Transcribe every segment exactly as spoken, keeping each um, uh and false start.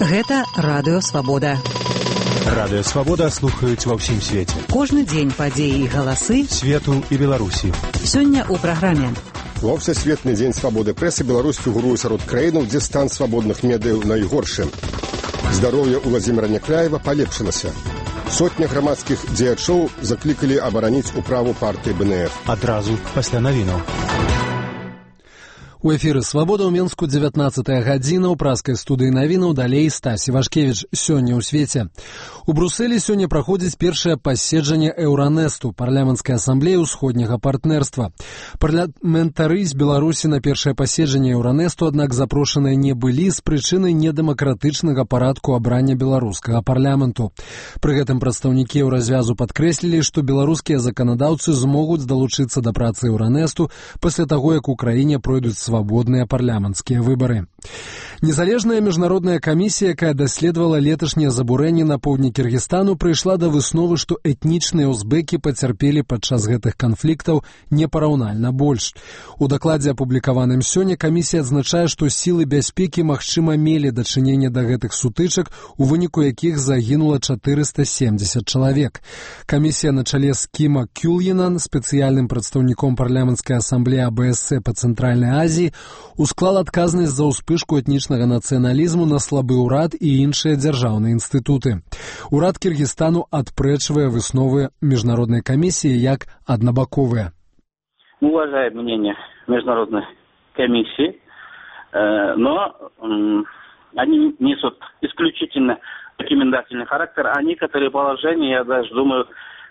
Гэта Радыё Свабода. Радыё Свабода слухаюць ва ўсім свеце. Кожны дзень падзеі і галасы свету і Беларусі. Сёння ў праграме. Ва Всесветны дзень свабоды прэсы Беларусь фігуруе сярод краінаў, дзе стан свабодных медыяў найгоршы. Здароўе Уладзіміра Някляева палепшылася. Сотня грамадскіх дзеячоў заклікалі абараніць управу партыі БНФ. Адразу пасля навінаў. У эфіры «Свабода» ў Менску дзевятнаццатая гадзіна, ў праскай студыі навінаў далей Стась Івашкевіч. Сёння ў свеце. У Брусэлі сёння праходзіць першае паседжанне Еўранэсту, парламенцкай асамблеі ўсходняга партнерства. Парламентары з Беларусі на першае паседжанне Еўранэсту, аднак запрошаныя не былі з прычыны недэмакратычнага парадку абрання беларускага парламенту. Пры гэтым прадстаўнікі Еўразвязу падкрэслілі, што беларускія заканадаўцы змогуць далучыцца да працы Еўранэсту пасля таго, як у краіне пройдуць свабодныя парламенцкія выбары. Незалежная міжнародная камісія, якая даследавала леташнія забурэнні на поўдні Кіргізстану, прыйшла да высновы, што этнічныя узбекі пацярпелі падчас гэтых канфліктаў непараўнальна больш. У дакладзе, апублікаваным сёння, камісія адзначае, што сілы бяспекі, магчыма, мелі дачыненне да гэтых сутычак, у выніку якіх загінула чатырыста семдзесят чалавек. Камісія на чале з Кіма Кюльенан, спецыяльным прадстаўніком парламенцкай асамблеі АБС па Цэнтральнай Азіі, усклала адказнасць за ўспышку этнічнага нацыяналізму на слабы ўрад і іншыя дзяржаўныя інстытуты. Урад Кіргізстану адпрэчвае высновы міжнароднай камісіі як аднабаковыя. Уважаем мнение международной комиссии, но они несут исключительно рекомендательный характер, а некоторые положения, я даже думаю,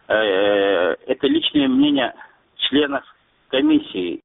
это личное мнение членов комиссии.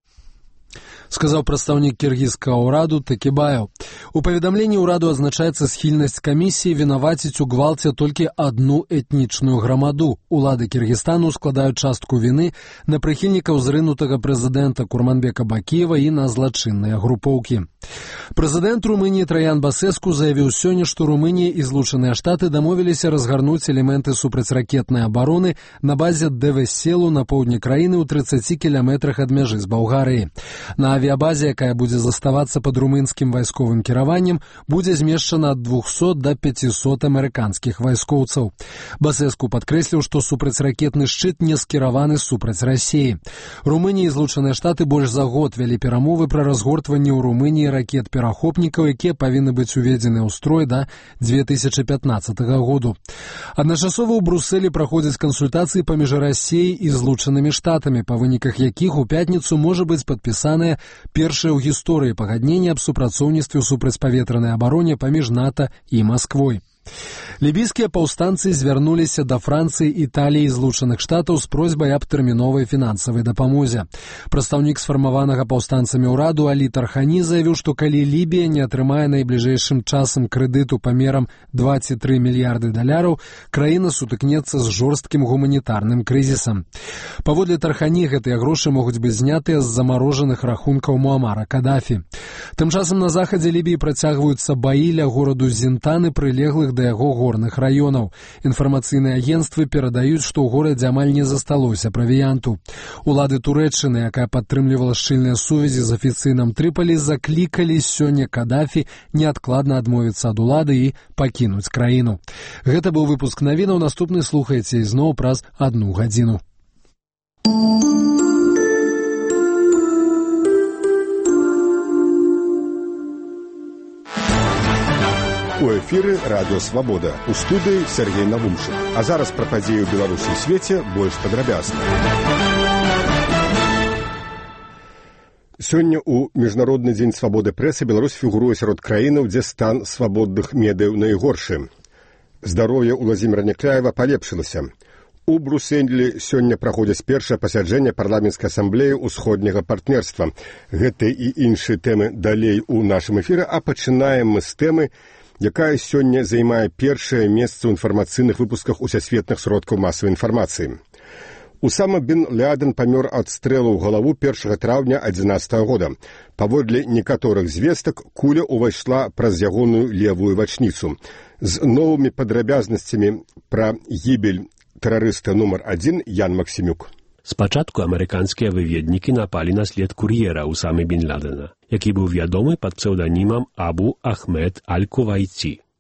Сказаў прадстаўнік кіргізскага ўраду Такібаев. У паведамленні ўраду адзначаецца схільнасць камісіі вінаваціць у гвалце толькі адну этнічную грамаду. Улады Кіргізстану складаюць частку віны на прыхільнікаў зрынутага прэзідэнта Курманбека Бакіева і на злачынныя групоўкі. Прэзідэнт Румыніі Траян Басэску заявіў сёння, што Румынія і Злучаныя Штаты дамовіліся разгарнуць элементы супрацьракетнай абароны на базе Девеселу на поўдні краіны ў трыццаці кіламетрах ад мяжы з Балгарыі. На авіабазе, якая будзе заставацца пад румынскім вайсковым кіраваннем, будзе змешчана ад двухсот да пяцісот амерыканскіх вайскоўцаў. Басэску падкрэсліў, што супрацьракетны шчыт не скіраваны супраць Расіі. Румынія і Злучаныя Штаты больш за год вялі перамовы пра разгортванне ў Румыніі ракет-перахопнікаў, якія павінны быць уведзены ў строй да дзве тысячы пятнаццатага году. Адначасова ў Брусэлі праходзяць кансультацыі паміж Расіяй і Злучанымі Штатамі, па выніках якіх у пятніцу можа быць падпісанае першае ў гісторыі пагадненне аб супрацоўніцтве ў супрацьпаветранай абароне паміж НАТО і Масквой. Лібійскія паўстанцы звярнуліся да Францыі, Італіі і Злучаных Штатаў з просьбай аб тэрміновай фінансавай дапамозе. Прадстаўнік сфармаванага паўстанцамі ўраду Алі Тархані заявіў, што калі Лібія не атрымае найбліжэйшым часам крэдыту памерам дваццаць тры мільярды даляраў, краіна сутыкнецца з жорсткім гуманітарным крызісам. Паводле Тархані, гэтыя грошы могуць быць знятыя з замарожаных рахункаў Муамара Кадафі. Тым часам на захадзе Лібіі працягваюцца баі ля гораду Зінтаны, прылеглых да яго горных раёнаў. Інфармацыйныя агенцтвы перадаюць, што ў горадзе амаль не засталося правіянту. Улады Турэччыны, якая падтрымлівала шчыльныя сувязі з афіцыйным Трыполі, заклікалі сёння Кадафі неадкладна адмовіцца ад улады і пакінуць краіну. Гэта быў выпуск навінаў, наступны слухаеце ізноў праз адну гадзіну. У эфіры Радыё Свабода. У студыі Сергей Навумчык. А зараз пра падзеі ў Беларусі і свеце больш падрабязна. Сёння ў Міжнародны дзень свабоды прэсы Беларусь фігуруе сярод краінаў, дзе стан свабодных медыяў найгоршы. Здароўе Уладзіміра Някляева палепшылася. У Брусэлі сёння праходзіць першае пасяджэнне парламенцкай асамблеі ўсходняга партнерства. Гэта і іншыя тэмы далей у нашым эфіры, а пачынаем мы з тэмы, якая сёння займае першае месца ў інфармацыйных выпусках усесветных сродкаў масавай інфармацыі. Усама бін Ляден памёр ад стрэлу ў галаву першага траўня адзінаццатага года. Паводле некаторых звестак, куля ўвайшла праз ягоную левую вачніцу. З новымі падрабязнасцямі пра гібель тэрарыста нумар адзін Ян Максімюк. Спачатку амерыканскія выведнікі напалі на след кур'ера Усамы бін Ладена, які быў вядомы пад псеўданімам Абу Ахмед Аль-Кувайці.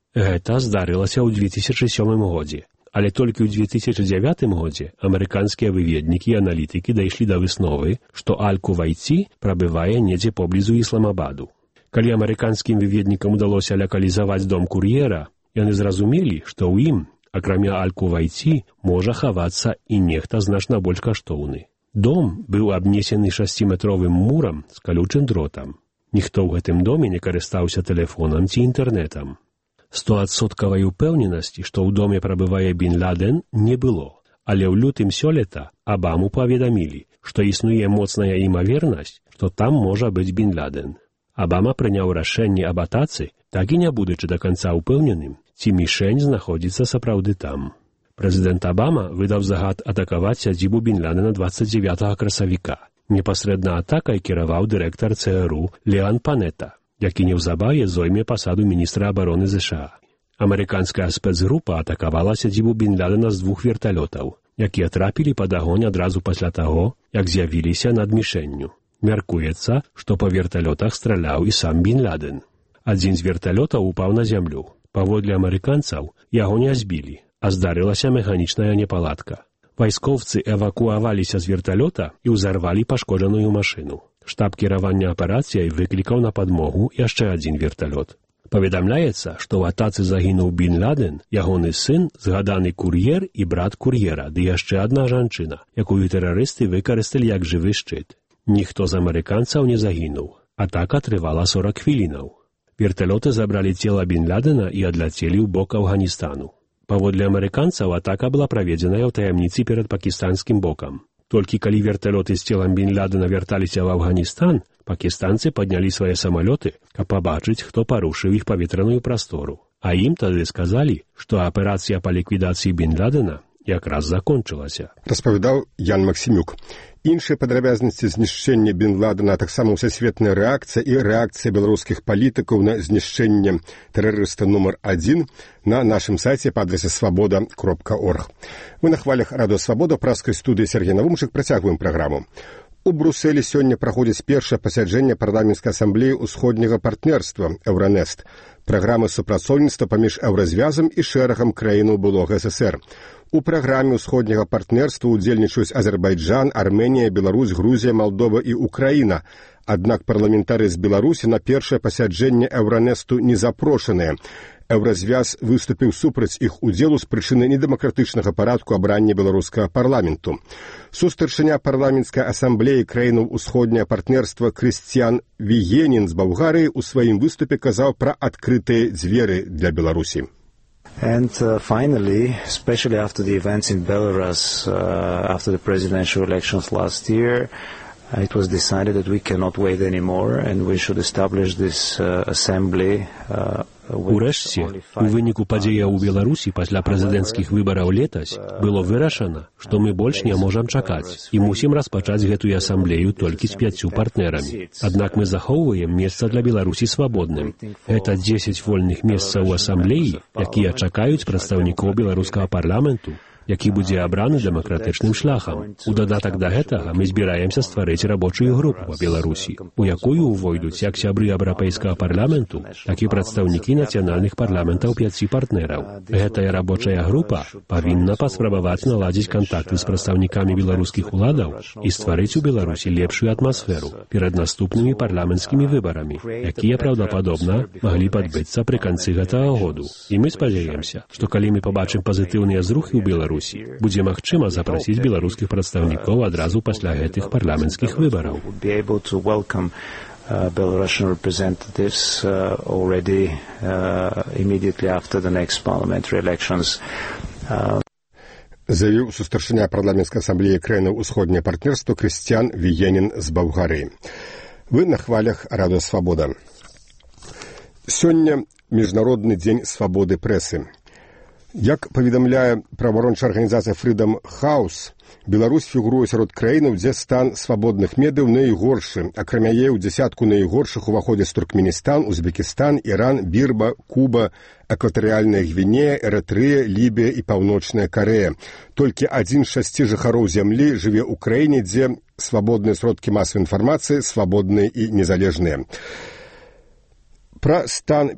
Гэта здарылася ў две тысячы сёмым годзе. Але толькі ў две тысячы дзявятым годзе амерыканскія выведнікі і аналітыкі дайшлі да высновы, што Аль-Кувайці прабывае недзе поблізу Ісламабаду. Калі амерыканскім выведнікам удалося лакалізаваць дом кур'ера, яны зразумелі, што ў ім, акрамя Аль-Кувайці, можа хавацца і нехта значна больш каштоўны. Дом быў абнесены шасціметровым мурам з калючым дротам. Ніхто ў гэтым доме не карыстаўся тэлефонам ці інтэрнетам. Стоадсоткавай упэўненасці, што ў доме прабывае Бін Ладен, не было. Але ў лютым сёлета Абаму паведамілі, што існуе моцная імавернасць, што там можа быць Бін Ладен. Абама прыняў рашэнне аб атацы, так і не будучы да канца ўпэўненым, ці мішень знаходзіцца сапраўды там. Прэзідэнт Абама выдаў загад атакаваць сядзібу Бін Ладена дваццаць дзевятага красавіка. Непасрэдна атакай кіраваў дырэктар ЦРУ Леан Панета, які неўзабаве зойме пасаду міністра абароны ЗША. Амерыканская спецгрупа атакавала сядзібу Бін Ладена з двух верталётаў, якія трапілі пад агонь адразу пасля таго, як з'явіліся над мішэнню. Мяркуецца, што па верталётах страляў і сам Бін Ладен. Адзін з верталётаў упаў на зямлю. Паводле амерыканцаў, яго не збілі, а здарылася механічная непаладка. Вайскоўцы эвакуаваліся з верталёта і ўзарвалі пашкоджаную машыну. Штаб кіравання аперацыяй выклікаў на падмогу яшчэ адзін верталёт. Паведамляецца, што ў атацы загінуў Бін Ладен, ягоны сын, згаданы кур'ер і брат кур'ера, ды яшчэ адна жанчына, якую тэрарысты выкарысталі як жывы шчыт. Ніхто з амерыканцаў не загінуў. Атака трывала сорак хвілінаў. Верталёты забралі цела Бін Ладена і адляцелі ў бок Афганістану. Паводле амерыканцаў, атака была праведзеная ў таямніцы перад пакістанскім бокам. Толькі калі верталёты з целам Бін Ладена вярталіся ў Афганістан, пакістанцы паднялі свае самалёты, каб пабачыць, хто парушыў іх паветраную прастору. А ім тады сказалі, што аперацыя па ліквідацыі Бін Ладена якраз закончылася. Распавядаў Ян Максімюк. Іншыя падрабязнасці знішчэння Бін Ладена, а таксама ўсесветная рэакцыя і рэакцыя беларускіх палітыкаў на знішчэнне тэрарыста нумар адзін на нашым сайце па адрасе свабода кропка орг. Мы на хвалях Радыё Свабода, праскай студыі Сергей Навумчык, працягваем праграму. У Брусэлі сёння праходзіць першае пасяджэнне парламенцкай асамблеі ўсходняга партнерства «Еўранест», праграмы супрацоўніцтва паміж еўразвязам і шэрагам краінаў былога СССР. У праграме ўсходняга партнерства удзельнічаюць Азербайджан, Арменія, Беларусь, Грузія, Малдова і Украіна. Аднак парламентарыі з Беларусі на першае пасяджэнне «Еўранесту» не запрошаныя. Еўразвяз выступіў супраць іх удзелу з прычыны недэмакратычнага парадку абрання беларускага парламенту. Сустарчыня парламенцкай асамблеі краінаў усходняга партнерства Крысціян Вігенін з Балгарыі ў сваім выступе казаў пра адкрытыя дзверы для Беларусі. And uh, finally, especially after the events in Belarus, uh, after the presidential elections last year, uh, it was decided that we cannot wait anymore and we should establish this uh, assembly. Uh, Урэшце, у выніку падзеяў у Беларусі пасля прэзідэнцкіх выбараў летась было вырашана, што мы больш не можам чакаць і мусім распачаць гэтую асамблею толькі з пяццю партнерамі. Аднак мы захоўваем месца для Беларусі свабодным. Гэта дзесяць вольных месцаў у асамблеі, якія чакаюць прадстаўнікоў беларускага парламенту, які будзе абраны дэмакратычным шляхам. У дадатак да гэтага мы збіраемся стварыць рабочую групу па Беларусі, у якую ўвойдуць як сябры еўрапейскага парламенту, так і прадстаўнікі нацыянальных парламентаў пяці партнераў. Гэтая рабочая група павінна паспрабаваць наладзіць кантакты з прадстаўнікамі беларускіх уладаў і стварыць у Беларусі лепшую атмасферу перад наступнымі парламенцкімі выбарамі, якія, праўдападобна, маглі падбыцца пры канцы гэтага году. І мы спадзяемся, што калі мы пабачым пазітыўныя зрухі ў Беларусі, будзе магчыма запрасіць беларускіх прадстаўнікоў адразу пасля гэтых парламенцкіх выбараў. Uh, Belarusian representatives uh, already uh, immediately after the next parliamentary elections. Uh... Заявіў сустарчыня парламенцкай асамблеі краінаў усходняга партнерства Крысціян Вігенін з Балгарыі. Вы на хвалях Радыё Свабода. Сёння міжнародны дзень свабоды прэсы. Як паведамляе праваабарончая арганізацыя Freedom House, Беларусь фігуруе сярод краінаў, дзе стан свабодных медыяў найгоршы. Акрамя яе ў дзясятку найгоршых уваходзяць Туркменістан, Узбекістан, Іран, Бірма, Куба, Экватарыяльная Гвінея, Эрытрэя, Лібія і Паўночная Карэя. Толькі адзін з шасці жыхароў зямлі жыве ў краіне, дзе свабодныя сродкі масавай інфармацыі, свабодныя і незалежныя. Пра стан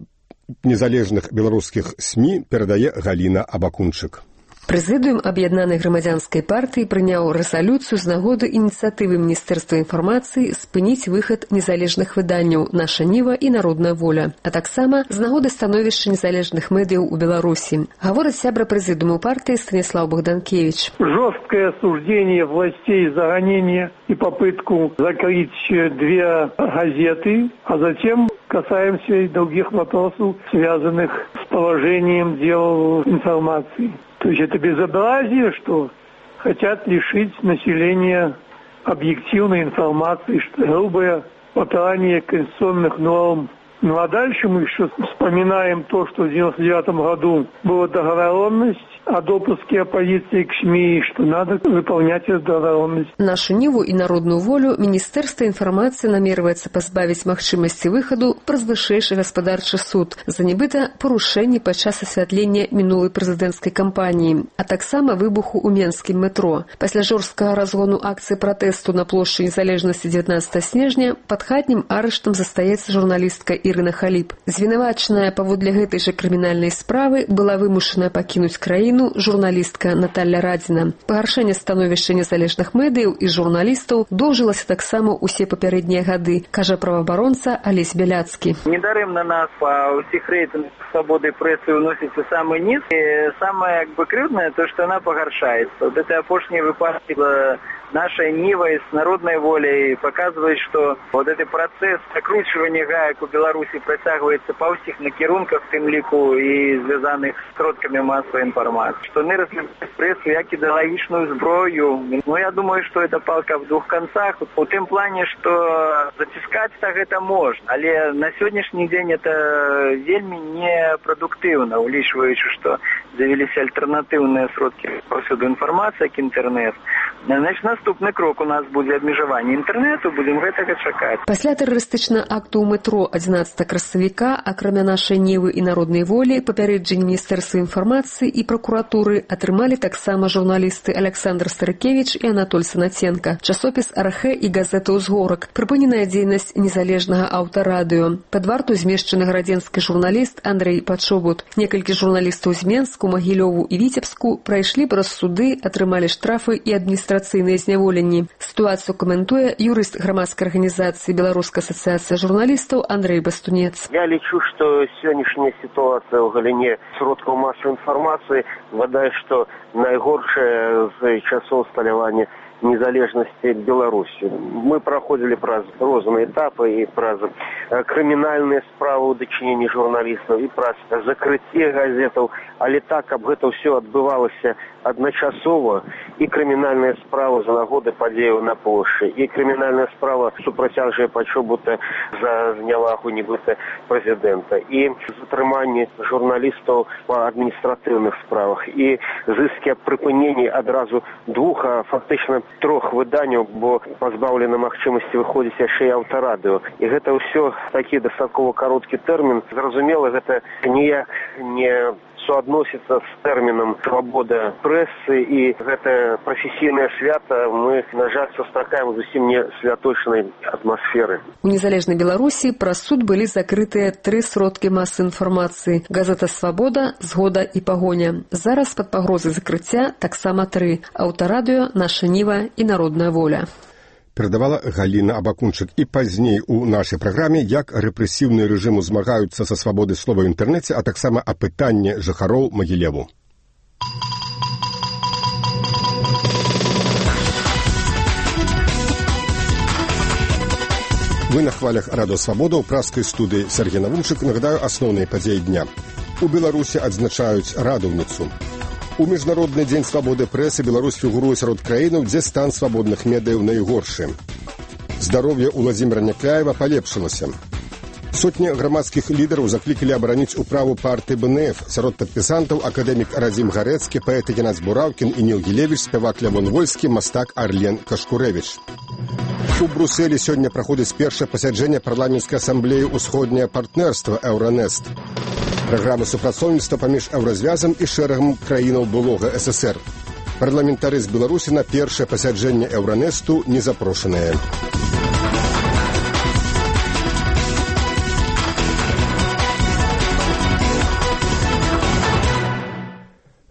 незалежных беларускіх СМІ перадае Галіна Абакунчык. Прэзідыум аб'яднанай грамадзянскай партыі прыняў рэзалюцыю з нагоды ініцыятывы Міністэрства інфармацыі спыніць выхад незалежных выданняў «Наша Ніва» і «Народная воля», а таксама з нагоды становішча незалежных медыяў у Беларусі. Гаворыць сябра прэзідыуму партыі Станіслав Богданкевич. Жесткое осуждение властей за гонение и попытку закрыть две газеты, а затем касаемся и других вопросов, связанных с положением дел информации. То есть это безобразие, что хотят лишить населения объективной информации, что грубое попирание конституционных норм. Ну а дальше мы еще вспоминаем то, что в девяносто девятом году была договоренность о допуске оппозиции к СМИ, что надо выполнять эту договоренность. Нашу Ніву і народную волю Міністэрства інфармацыі намерваецца пазбавіць магчымасці выхаду праз вышэйшы гаспадарчы суд за нібыта парушэнні падчас асвятлення мінулай прэзідэнцкай кампаніі, а таксама выбуху ў менскім метро. Пасля жорсткага разгону акцыі пратэсту на плошчы незалежнасці дзевятнаццатага снежня пад хатнім арыштам застаецца журналістка Ірына Халіп. Звінавачаная паводле гэтай жа крымінальнай справы была вымушаная пакінуць краіну журналістка Наталья Радзіна. Пагаршэнне становішча незалежных медыяў і журналістаў доўжылася таксама ўсе папярэднія гады, кажа праваабаронца Алесь Бяляцкі. Недарэмна нас па ўсіх рэйтынгах свабоды прэсы ўносіцца самы низ. І самае як бы крыўднае то, што она пагаршаецца. Вот это апошнія выпадкі нашей Нивой с народной волей показывает, что вот этот процесс закручивания гаек у Беларуси протягивается по всех накірунках, в тем лику и связанных с сродками массовой информации. Что не разглядают прессу як ідеологічную зброю. Ну, я думаю, что это палка в двух концах. В том плане, что затискать так это можно. Але на сегодняшний день это вельми непродуктивно, улічваючи, что завелись альтернативные сродки повсюду информации, как интернет. Значит, наступны крок у нас будзе абмежаванне інтэрнэту, будзем гэтага чакаць. Пасля тэрарыстычнага акту ў метро адзінаццатага красавіка, акрамя нашай Нівы і народнай волі, папярэджанне Міністэрства інфармацыі і пракуратуры атрымалі таксама журналісты Александр Старыкевич і Анатоль Санаценко, часопіс «Архэ» і газета «Узгорак», прыпыненая дзейнасць незалежнага аўтарадыё. Пад варту змешчаны гарадзенскі журналіст Андрэй Пачобут. Некалькі журналістаў з Менску, Магілёву і Віцебску прайшлі праз суды, атрымалі штрафы і адміністрацыйныя зняволенні. Ситуацию комментуя юрист громадской организации Белорусская ассоциация журналистов Андрей Бастунец. Я лечу, что сегодняшняя ситуация в галине сродков массовой информации, вода, что наигоршее с часов сталявания незалежности Беларуси. Мы проходили праз розные этапы и праз криминальные справы удочинения журналистов, и праз закрытие газетов, але так, каб гэта все отбывалось одночасово, и криминальная справа за нагоды подею на площади, и криминальная справа супраць Анджэя Пачобута за знявагу нібыта президента, и затрыманне журналистов по административных справах, и зыски об прыпыненні адразу двух, а фактично трох выданняў, бо пазбаўлена магчымасці выходзіць яшчэ і аўтарадыё. І гэта ўсё такі дастаткова кароткі тэрмін. Зразумела, гэта ніяк не суадносіцца з тэрмінам свабода прэсы, і гэта прафесійнае свята мы, на жаль, сустракаем зусім не святочнай атмасферы. У незалежнай Беларусі праз суд былі закрытыя тры сродкі масы інфармацыі: газета «Свабода», «Згода» і «Пагоня». Зараз пад пагрозай закрыцця таксама тры: аўтарадыё, «Наша Ніва» і «Народная воля». Перадавала Галіна Абакунчык. І пазней у нашай праграме, як рэпрэсіўныя рэжымы змагаюцца са свабодай слова ў інтэрнэце, а таксама апытанне жыхароў Магілеву. Вы на хвалях Радыё Свабода ў праскай студыі Сергей Навумчык. Нагадаю асноўныя падзеі дня. У Беларусі адзначаюць радаўніцу. У Міжнародны дзень свабоды прэсы Беларусь фігуруе сярод краінаў, дзе стан свабодных медыяў найгоршы. Здароўе Уладзіміра Някляева палепшылася. Сотні грамадскіх лідараў заклікалі абараніць управу партыі бэ эн эф. Сярод падпісантаў акадэмік Радзім Гарэцкі, паэт Ігнаць Бураўкін і Ніл Гілевіч, спявак Лявон Вольскі, мастак Арлен Кашкурэвіч. У Брусэлі сёння праходзіць першае пасяджэнне парламенцкай асамблеі ўсходняе партнерства «Еўранест». Праграма супрацоўніцтва паміж еўразвязам і шэрагам краінаў былога эс эс эр. Парламентары з Беларусі на першае пасяджэнне «Еўранесту» не запрошаныя.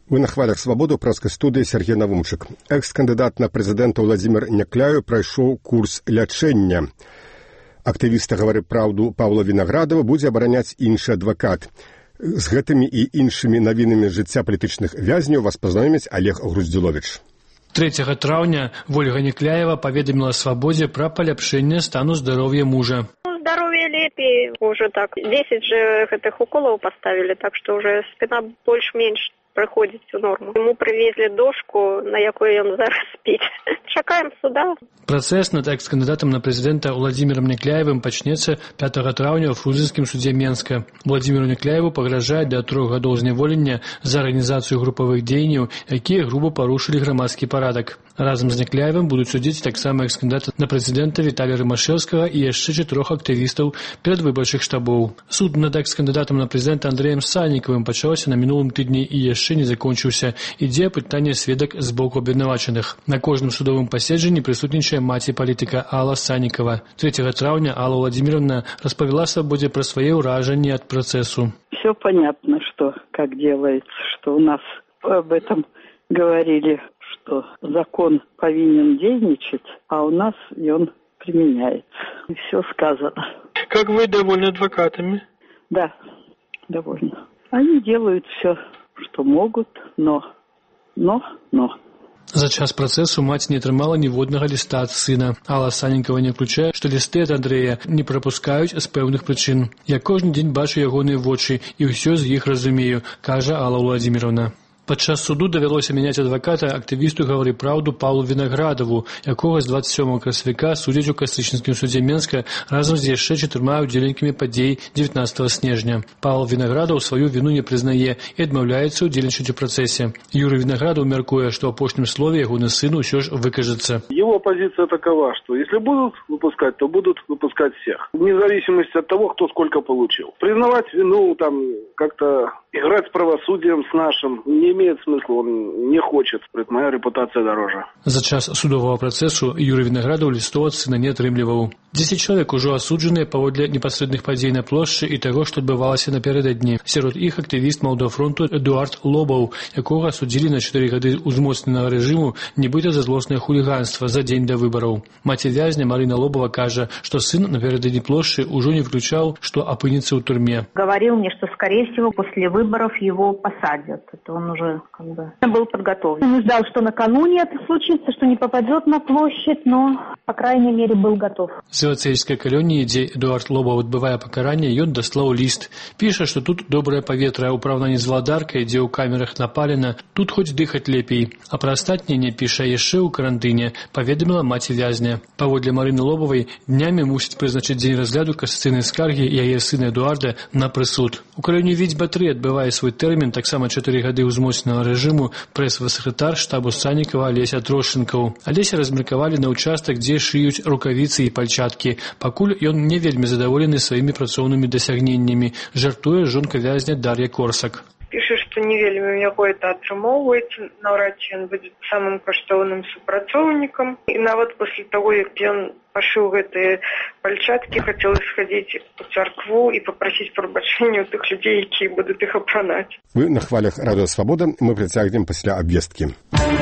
Вы на хвалях свабоды ў прэскай студыі Сергей Навумчык. Экс-кандыдат на прэзідэнта Владзімір Някляеў прайшоў курс лячэння. Актывіста «Гавары праўду» Паўла Вінаградова будзе абараняць іншы адвакат. З гэтымі і іншымі навінамі жыцця палітычных вязняў вас пазнаёміць Олег Груздзіловіч. трэцяга траўня Вольга Някляева паведаміла свабодзе пра паляпшэнне стану здароўя мужа. Здоровье лепей. Уже так десять же гэтых уколов поставили, так что уже спина больше-меньше приходит в норму. Ему привезли дошку, на якой он зараз спит. Чакаем суда. Працэс над экс-кандыдатам на прэзідэнта Владзімірам Някляевым пачнецца пятага траўня ў фрунзенскім судзе Менска. Владзіміру Някляеву пагражае да трох гадоў зняволення за арганізацыю групавых дзеянняў, якія груба парушылі грамадскі парадак. Разам з Някляевым будуць судзіць таксама экс-кандыдата на прэзідэнта Віталія Рымашэўскага і яшчэ чатырох актывістаў перадвыбарчых штабоў. Суд над экс-кандыдатам на прэзідэнта Андрэем Сальнікавым пачаўся на мінулым тыдні і яшчэ не закончыўся. Ідзе апытанне сведак з боку абвінавачаных. На кожным судовым паседжанні прысутнічае маці палітыка Алла Санникова. трэцяга траўня Алла Владимировна распавяла свабодзе пра свае ўражанні ад працэсу. Все понятно, что как делается, что у нас об этом говорили, что закон повинен дейничать, а у нас и он применяется. И все сказано. Как вы довольны адвокатами? Да, довольна. Они делают все, что могут, но, но, но. За час працэсу маці не атрымала ніводнага ліста ад сына. Алла Санникова не ўключае, што лісты ад Андрэя не прапускаюць з пэўных прычын. Я кожны дзень бачу ягоныя вочы і ўсё з іх разумею, кажа Алла Владимировна. Падчас суду давялося мяняць адваката актывісту «Гавары праўду» Паўлу Вінаградаву, якога з двадцать сёмага красавіка судзяць у Кастрычніцкім судзе Менска разам з яшчэ чатырма ўдзельнікамі падзей дзевятнаццатага снежня. Павел Вінаградаў сваю віну не прызнае і адмаўляецца ўдзельнічаць у працэсе. Юрый Вінаградаў мяркуе, што ў апошнім слове ягоны сын усё ж выкажацца. Его позиция такова, что если будут выпускать, то будут выпускать всех. Вне зависимости от того, кто сколько получил. Признавать вину, там, как-то играть с правосудием, с нашим, не имеет смысла, он не хочет. Моя репутация дороже. За час судового працэсу Юрый Вінаградаў лістоў ад сына не атрымліваў. Дзесяць чалавек ужо асуджаныя паводле непасрэдных падзей на плошчы і таго, што адбывалася напярэдадні. Сярод іх актывіст Молдофронту Эдуард Лобаў, якога асудзілі на чатыры гады ўзмоцненага рэжыму, нібыта за злоснае хуліганства за дзень да выбараў. Маці вязня Марина Лобова кажа, што сын напярэдадні плошчы ўжо не выключаў, што апынецца ў турме. Говорил мне, что, скорее всего, после выборов его посадят. Это он уже как бы был подготовлен. Он ждал, что накануне это случится, что не попадет на площадь, но, по крайней мере, был готов. З Вацейскай калоніі, дзе Эдуард Лобаў адбывае пакаранне, ён даслаў ліст. Піша, што тут добрае паветра, ў параўнанні з Валадаркай, дзе ў камерах напалена, тут хоць дыхаць лепей. А пра астатняе не піша яшчэ ў карантыне, паведаміла маці вязня. Паводле Марыны Лобавай, днямі мусіць прызначыць дзень разгляду касацыйнай скаргі яе сына Эдуарда на прысуд. У калоніі Віцьба тры адбывае свой тэрмін, таксама чатыры гады ўзмоцненага рэжыму прэс-сакратар штабу Санникова Алеся Трошчынкаў. Алеся размеркавалі на ўчастак, дзе шыюць рукавіцы і пальчаткі. Пакуль ён не вельмі задаволены сваімі працоўнымі дасягненнямі, жартуе жонка вязня Дар'я Корсак. Піша, што не вельмі ў яго это атрымоўваецца, наўрад ці ён будзе самым каштоўным супрацоўнікам. І нават пасля таго, як ён пашыў гэтыя пальчаткі, хацеў схадзіць у царкву і папрасіць прабачэння ў тых людзей, якія будуць іх апранаць. Вы на хвалях Радыё Свабода, мы працягнем пасля абвесткі.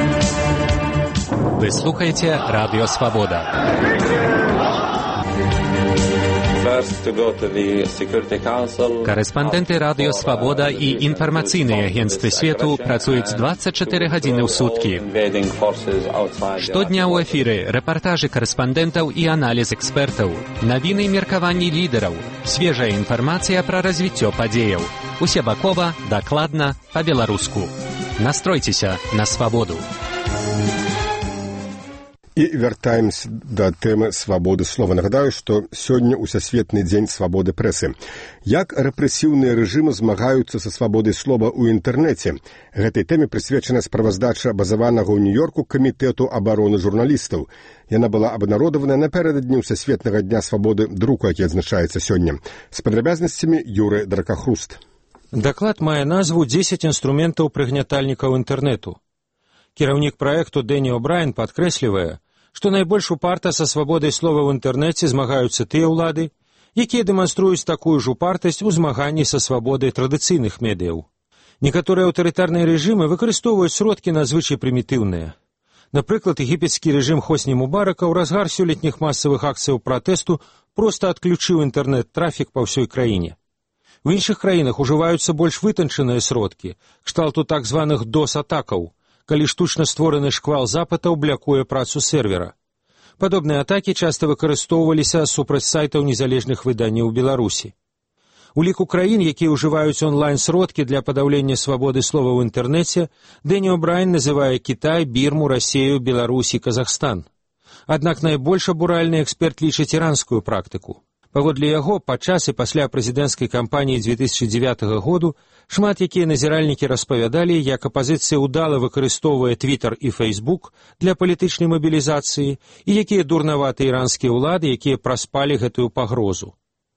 Вы слухаеце Радыё Свабода. Корэспандэнты Радыё Свабода і інфармацыйныя агенцтвы свету працуюць дваццаць чатыры гадзіны ў суткі. Штодня ў эфіры рэпартажы корэспандэнтаў і аналіз экспертаў, навіны і меркаванні лідараў, свежая інфармацыя пра развіццё падзеяў. Усебакова, дакладна, па-беларуску. Настройцеся на свабоду. І вяртаемся да тэмы свабоды слова. Нагадаю, што сёння ўсесветны дзень свабоды прэсы. Як рэпрэсіўныя рэжымы змагаюцца са свабодай слова ў інтэрнэце? Гэтай тэме прысвечана справаздача базаванага ў Нью-Йорку камітэту абароны журналістаў. Яна была абнародавана напярэдадні ўсесветнага дня свабоды друку, які адзначаецца сёння. З падрабязнасцямі Юры Дракахруст. Даклад мае назву «дзесяць інструментаў прыгнятальнікаў інтэрнэту». Кіраўнік праекту Дэні О'Брайен падкрэслівае, што найбольш упарта са свабодай слова ў інтэрнэце змагаюцца тыя ўлады, якія дэманструюць такую ж упартасць у змаганні са свабодай традыцыйных медыяў. Некаторыя аўтарытарныя рэжымы выкарыстоўваюць сродкі надзвычай прымітыўныя. Напрыклад, егіпецкі рэжым Хосні Мубарака ў разгар сёлетніх масавых акцыяў пратэсту проста адключыў інтэрнэт-трафік па ўсёй краіне. У іншых краінах ужываюцца больш вытанчаныя сродкі, кшталту так званых дос-атакаў, калі штучна створаны шквал запытаў блякуе працу сервера. Падобныя атакі часта выкарыстоўваліся супраць сайтаў незалежных выданняў у Беларусі. У ліку краін, якія ўжываюць онлайн-сродкі для падаўлення свабоды слова ў інтэрнэце, Дэні О'Брайен называе Кітай, Бірму, Расею, Беларусь і Казахстан. Аднак найбольш абуральны эксперт лічыць іранскую практыку. Паводле яго, падчас і пасля прэзідэнцкай кампаніі дзве тысячы дзевятага году шмат якія назіральнікі распавядалі, як апазіцыя ўдала выкарыстоўвае Твіттер і Фейсбук для палітычнай мабілізацыі і якія дурнаватыя іранскія ўлады, якія праспалі гэтую пагрозу.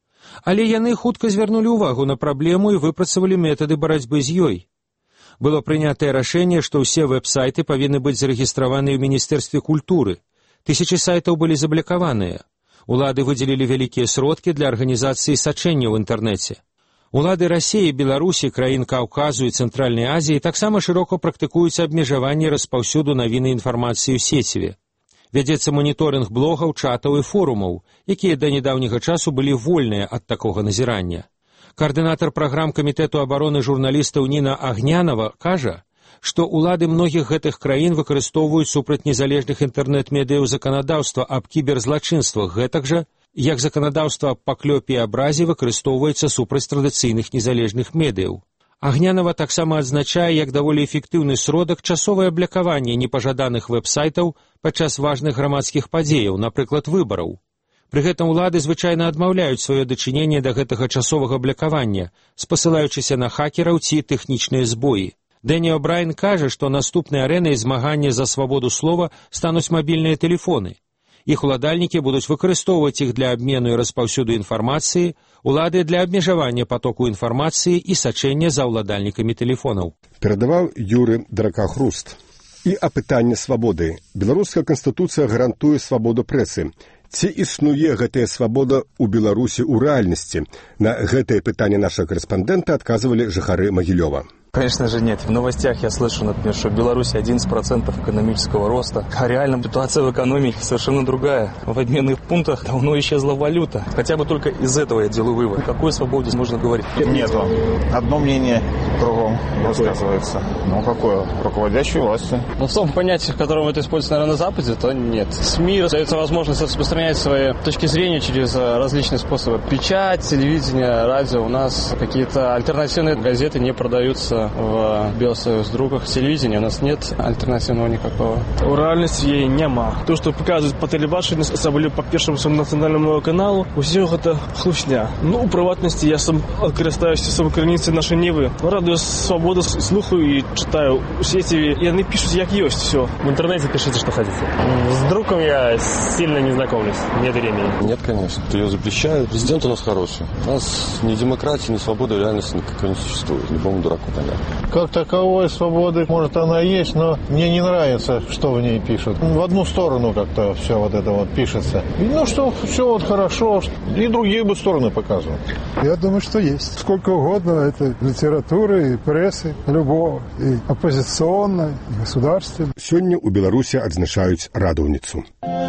Але яны хутка звярнулі ўвагу на праблему і выпрацавалі метады барацьбы з ёй. Было прынятае рашэнне, што ўсе вэб-сайты павінны быць зарэгістраваны ў Міністэрстве культуры. Тысячы сайтаў былі заблакаваныя. Улады выдзелілі вялікія сродкі для арганізацыі сачэння ў інтэрнэце. Улады Расіі, Беларусі, краін Каўказу і Цэнтральнай Азіі таксама шырока практыкуюць абмежаванне распаўсюду навіны інфармацыі ў сеціве. Вядзецца маніторынг блогаў, чатаў і форумаў, якія да нядаўняга часу былі вольныя ад такога назірання. Каардынатар праграм Камітэту абароны журналістаў Ніна Агнянова кажа, што ўлады многіх гэтых краін выкарыстоўваюць супраць незалежных інтэрнэт-медыяў заканадаўства аб кіберзлачынствах, гэтак жа, як заканадаўства аб паклёпе і абразе выкарыстоўваецца супраць традыцыйных незалежных медыяў. Агнянова таксама адзначае, як даволі эфектыўны сродак часовае аблякаванне непажаданых вэб-сайтаў падчас важных грамадскіх падзеяў, напрыклад, выбараў. Пры гэтым улады звычайна адмаўляюць сваё дачыненне да гэтага часовага аблякавання, спасылаючыся на хакераў ці тэхнічныя збоі. Дэні О'Брайен кажа, што наступнай арэнай змагання за свабоду слова стануць мабільныя тэлефоны. Іх уладальнікі будуць выкарыстоўваць іх для абмену і распаўсюду інфармацыі, улады для абмежавання потоку інфармацыі і сачэння за ўладальнікамі тэлефонаў. Перадаваў Юры Дракахруст. І апытанне свабоды. Беларуская канстытуцыя гарантуе свабоду прэсы. Ці існуе гэтая свабода ў Беларусі ў рэальнасці? На гэтае пытанне нашага корэспандэнта адказвалі жыхары Магілёва. Конечно же нет. В новостях я слышу, например, что в Беларуси одиннадцать процентов экономического роста, а реально ситуация в экономике совершенно другая. В обменных пунктах давно исчезла валюта. Хотя бы только из этого я делаю вывод. О какой свободе можно говорить? Нету. Одно мнение кругом высказывается. Ну, какое? Руководящей власти. Ну, в том понятии, в котором это используется, наверное, на Западе, то нет. СМИ дается возможность распространять свои точки зрения через различные способы. Печать, телевидение, радио. У нас какие-то альтернативные газеты не продаются в Белсоюз-другах. Телевидения у нас нет альтернативного никакого. У реальности її нема. То, що показують по телебаченню, особливо по першому національному каналу, усіх це хлусня. Ну, у приватності я сам користаюся сам керівництвом нашої Ніви. Радіо Свобода слухаю і читаю у сети, і вони пишуть, як є, все. В интернете пишите, что хотите. С другом я сильно не знакомлюсь. Нет времени. Нет, конечно. Ее запрещают. Президент у нас хороший. У нас ни демократии, ни свободы в реальности никакой не существует. Любому дураку понятно. Как таковой свободы, может, она есть, но мне не нравится, что в ней пишут. В одну сторону как-то все вот это вот пишется. И, ну, что все вот хорошо, и другие бы стороны показывают. Я думаю, что есть. Сколько угодно это литературы и прессы, любого, и оппозиционной, и государственной. Сегодня у Беларуси отзначают Радовницу.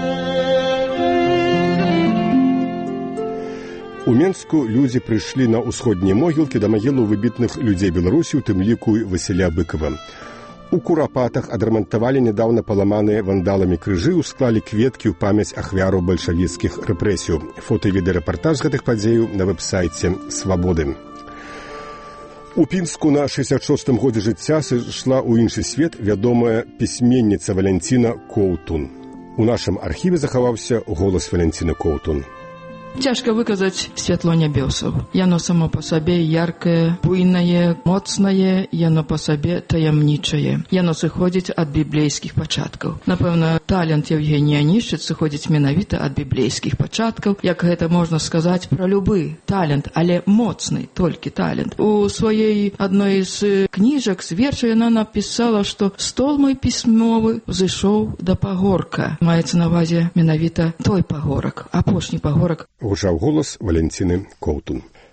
У Менску людзі прыйшлі на ўсходнія могілкі да магілу выбітных людзей Беларусі, у тым ліку Васіля Быкова. У Курапатах адрамантавалі нядаўна паламаныя вандаламі крыжы, усклалі кветкі ў памяць ахвяраў бальшавіцкіх рэпрэсіяў. Фота і відэарэпартаж гэтых падзеяў на вэб-сайце «Свабоды». У Пінску на шэсцьдзесят шостым годзе жыцця сышла ў іншы свет вядомая пісьменніца Валянціна Коўтун. У нашым архіве захаваўся голас Валянціны Коўтун. Цяжка выказаць святло нябёсаў. Яно само па сабе яркае, буйнае, моцнае, яно па сабе таямнічае. Яно сыходзіць ад біблейскіх пачаткаў. Напэўна, талент Евгенія Нішчыц сыходзіць менавіта ад біблейскіх пачаткаў, як гэта можна сказаць пра любы талент, але моцны толькі талент. У сваёй адной з кніжак, з вершаў яна напісала, што стол мой пісьмовы зышоў да пагорка. Маецца на ўвазе менавіта той пагорак, апошні пагорак. Гучаў голас Валянціны Коўтун.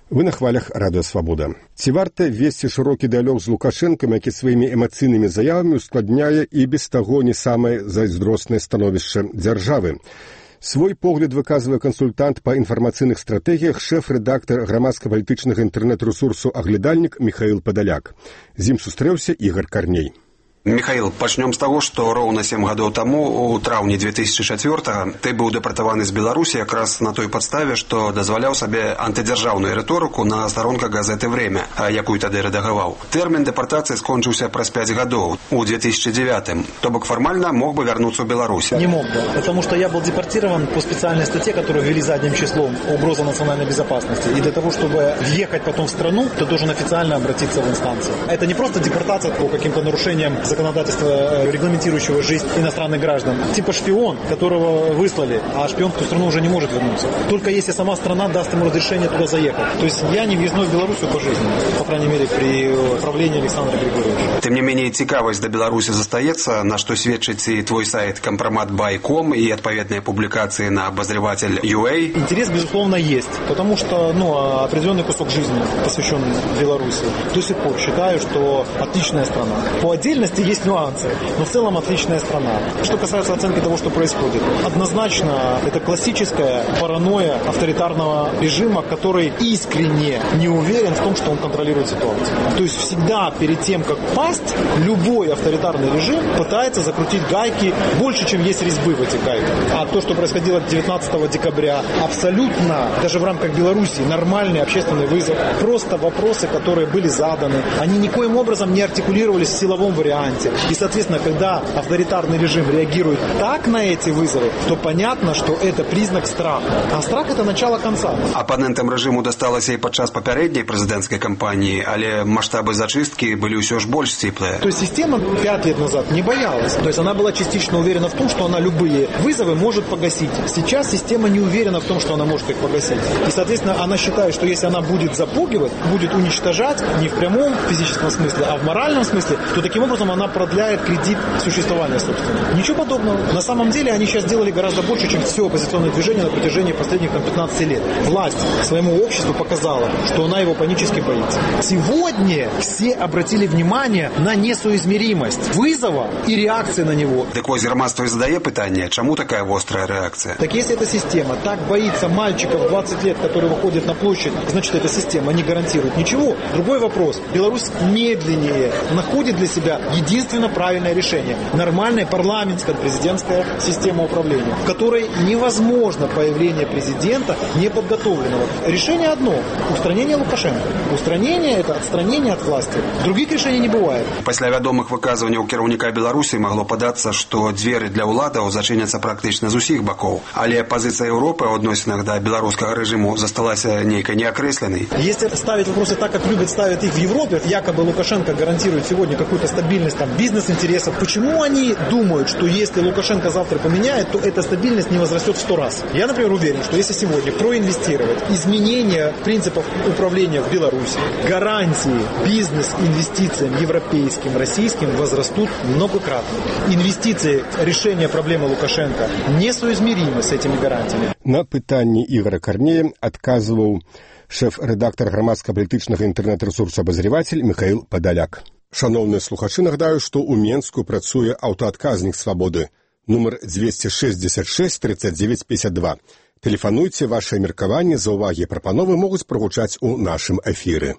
Вы на хвалях радыё «Свабода». Ці варта весці шырокі дыялог з Лукашэнкам, які сваімі эмацыйнымі заявамі ускладняе і без таго не самае зайздроснае становішча дзяржавы? Свой погляд выказвае кансультант па інфармацыйных стратэгіях, шэф-рэдактар грамадска-палітычнага інтэрнэт-рэсурсу «Аглядальнік» Михаил Падаляк. З ім сустрэўся Ігор Карней. Михаил, пачнём з таго, што роўна сем гадоў таму, у траўні две тысячы чацвёртага, ты быў дэпартаваны з Беларусі якраз на той падставе, што дазваляў сабе антыдзяржаўную рыторыку на старонках газеты «Время», якую тады рэдагаваў. Тэрмін дэпартацыі скончыўся праз пяць гадоў, у две тысячи девятом. То бок формально мог бы вернуться в Беларусь. Не мог бы, потому что я был депортирован по специальной статье, которую ввели задним числом, угроза национальной безопасности. И для того, чтобы въехать потом в страну, ты должен официально обратиться в инстанцию. Это не просто депортация по каким-то нарушениям законодательства, регламентирующего жизнь иностранных граждан. Типа шпион, которого выслали, а шпион в ту страну уже не может вернуться. Только если сама страна даст ему разрешение туда заехать. То есть я не въездной в Белоруссию по жизни, по крайней мере, при правлении Александра Григорьевича. Тем не менее, цікавасць да Беларуси застаецца, на што сведчыць і твой сайт компромат бай точка ком и отповедные публикации на обозреватель точка ю а. Интерес, безусловно, есть, потому что ну, определенный кусок жизни посвящен Беларуси. До сих пор считаю, что отличная страна. По отдельности есть нюансы, но в целом отличная страна. Что касается оценки того, что происходит, однозначно это классическая паранойя авторитарного режима, который искренне не уверен в том, что он контролирует ситуацию. То есть всегда перед тем, как пасть, любой авторитарный режим пытается закрутить гайки больше, чем есть резьбы в этих гайках. А то, что происходило девятнадцатого декабря, абсолютно, даже в рамках Беларуси, нормальный общественный вызов. Просто вопросы, которые были заданы, они никоим образом не артикулировались в силовом варианте. И, соответственно, когда авторитарный режим реагирует так на эти вызовы, то понятно, что это признак страха. А страх – это начало конца. Апанентам режиму досталася і падчас папярэдняй прэзідэнцкай кампаніі, але маштабы зачистки были ўсё ж больш сціплыя. То есть система пять лет назад не боялась. То есть она была частично уверена в том, что она любые вызовы может погасить. Сейчас система не уверена в том, что она может их погасить. И, соответственно, она считает, что если она будет запугивать, будет уничтожать, не в прямом физическом смысле, а в моральном смысле, то таким образом она продляет кредит существования, собственно. Ничего подобного. На самом деле они сейчас сделали гораздо больше, чем все оппозиционное движение на протяжении последних там, пятнадцати лет. Власть своему обществу показала, что она его панически боится. Сегодня все обратили внимание на несоизмеримость вызова и реакции на него. Так вось грамадства і задае пытанне, чаму такая вострая реакция? Так если эта система так боится мальчиков двадцать лет, которые выходят на площадь, значит эта система не гарантирует ничего. Другой вопрос. Беларусь медленнее находит для себя единственно правильное решение. Нормальная парламентская президентская система управления, в которой невозможно появление президента неподготовленного. Решение одно. Устранение Лукашенко. Устранение – это отстранение от власти. Других решений не бывает. Пасля вядомых выказванняў кіраўніка Беларусі магло падацца, што дзверы для ўладаў зачыняцца практычна з усіх бакоў. Але пазіцыя Еўропы ў адносінах да беларускага рэжыму засталася нейкай неакрэсленай. Если ставить вопросы так, как любят ставить их в Европе, якобы Лукашенко гарантирует сегодня какую-то стабильность там, бизнес-интересов, почему они думают, что если Лукашенко завтра поменяет, то эта стабильность не возрастет в сто раз? Я, например, уверен, что если сегодня проинвестировать изменения принципов управления в Беларуси, гарантии бизнес-инвестициям европейским, российским возрастут многократно. Инвестиции решения проблемы Лукашенко несоизмеримы с этими гарантиями. На пытанні Ігора Карнея адказваў шэф-рэдактар грамадска-палітычнага інтэрнэт-рэсурсу «Абазреватель» Михаил Падаляк. Шановныя слухачы, нагадаю, што ў Менску працуе аўтаадказнік «Свабоды». Нумар двести шестьдесят шесть тридцать девять пятьдесят два. Тэлефануйце, вашыя меркаванні, заўвагі і прапановы могуць прагучаць у нашым эфіры.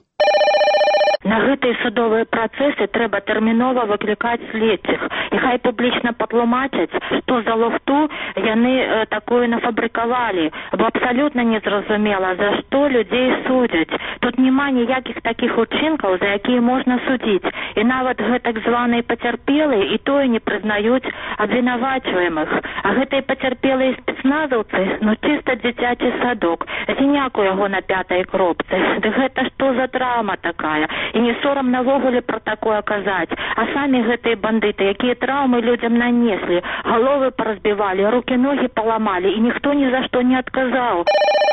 На гэтыя судовыя працэсы трэба тэрмінова выклікаць следчых і хай публічна патлумачаць, што за лухту яны э, такое нафабрыкавалі, бо абсалютна незразумела, за што людзей судзяць. Тут няма ніякіх такіх учынкаў, за якія можна судзіць. І нават гэтак званыя пацярпелыя і тое не прызнаюць абвінавачваемых. А гэтыя пацярпелыя спецназаўцы, ну чыста дзіцячы садок, сіняк у яго на пятай кропцы. Ды гэта што за драма такая? І не сорам навогуле пра такое казаць. А самі гэтыя бандыты, якія траўмы людзям нанеслі, галовы паразбівалі, рукі-ногі паламалі, і ніхто ні за што не адказаў.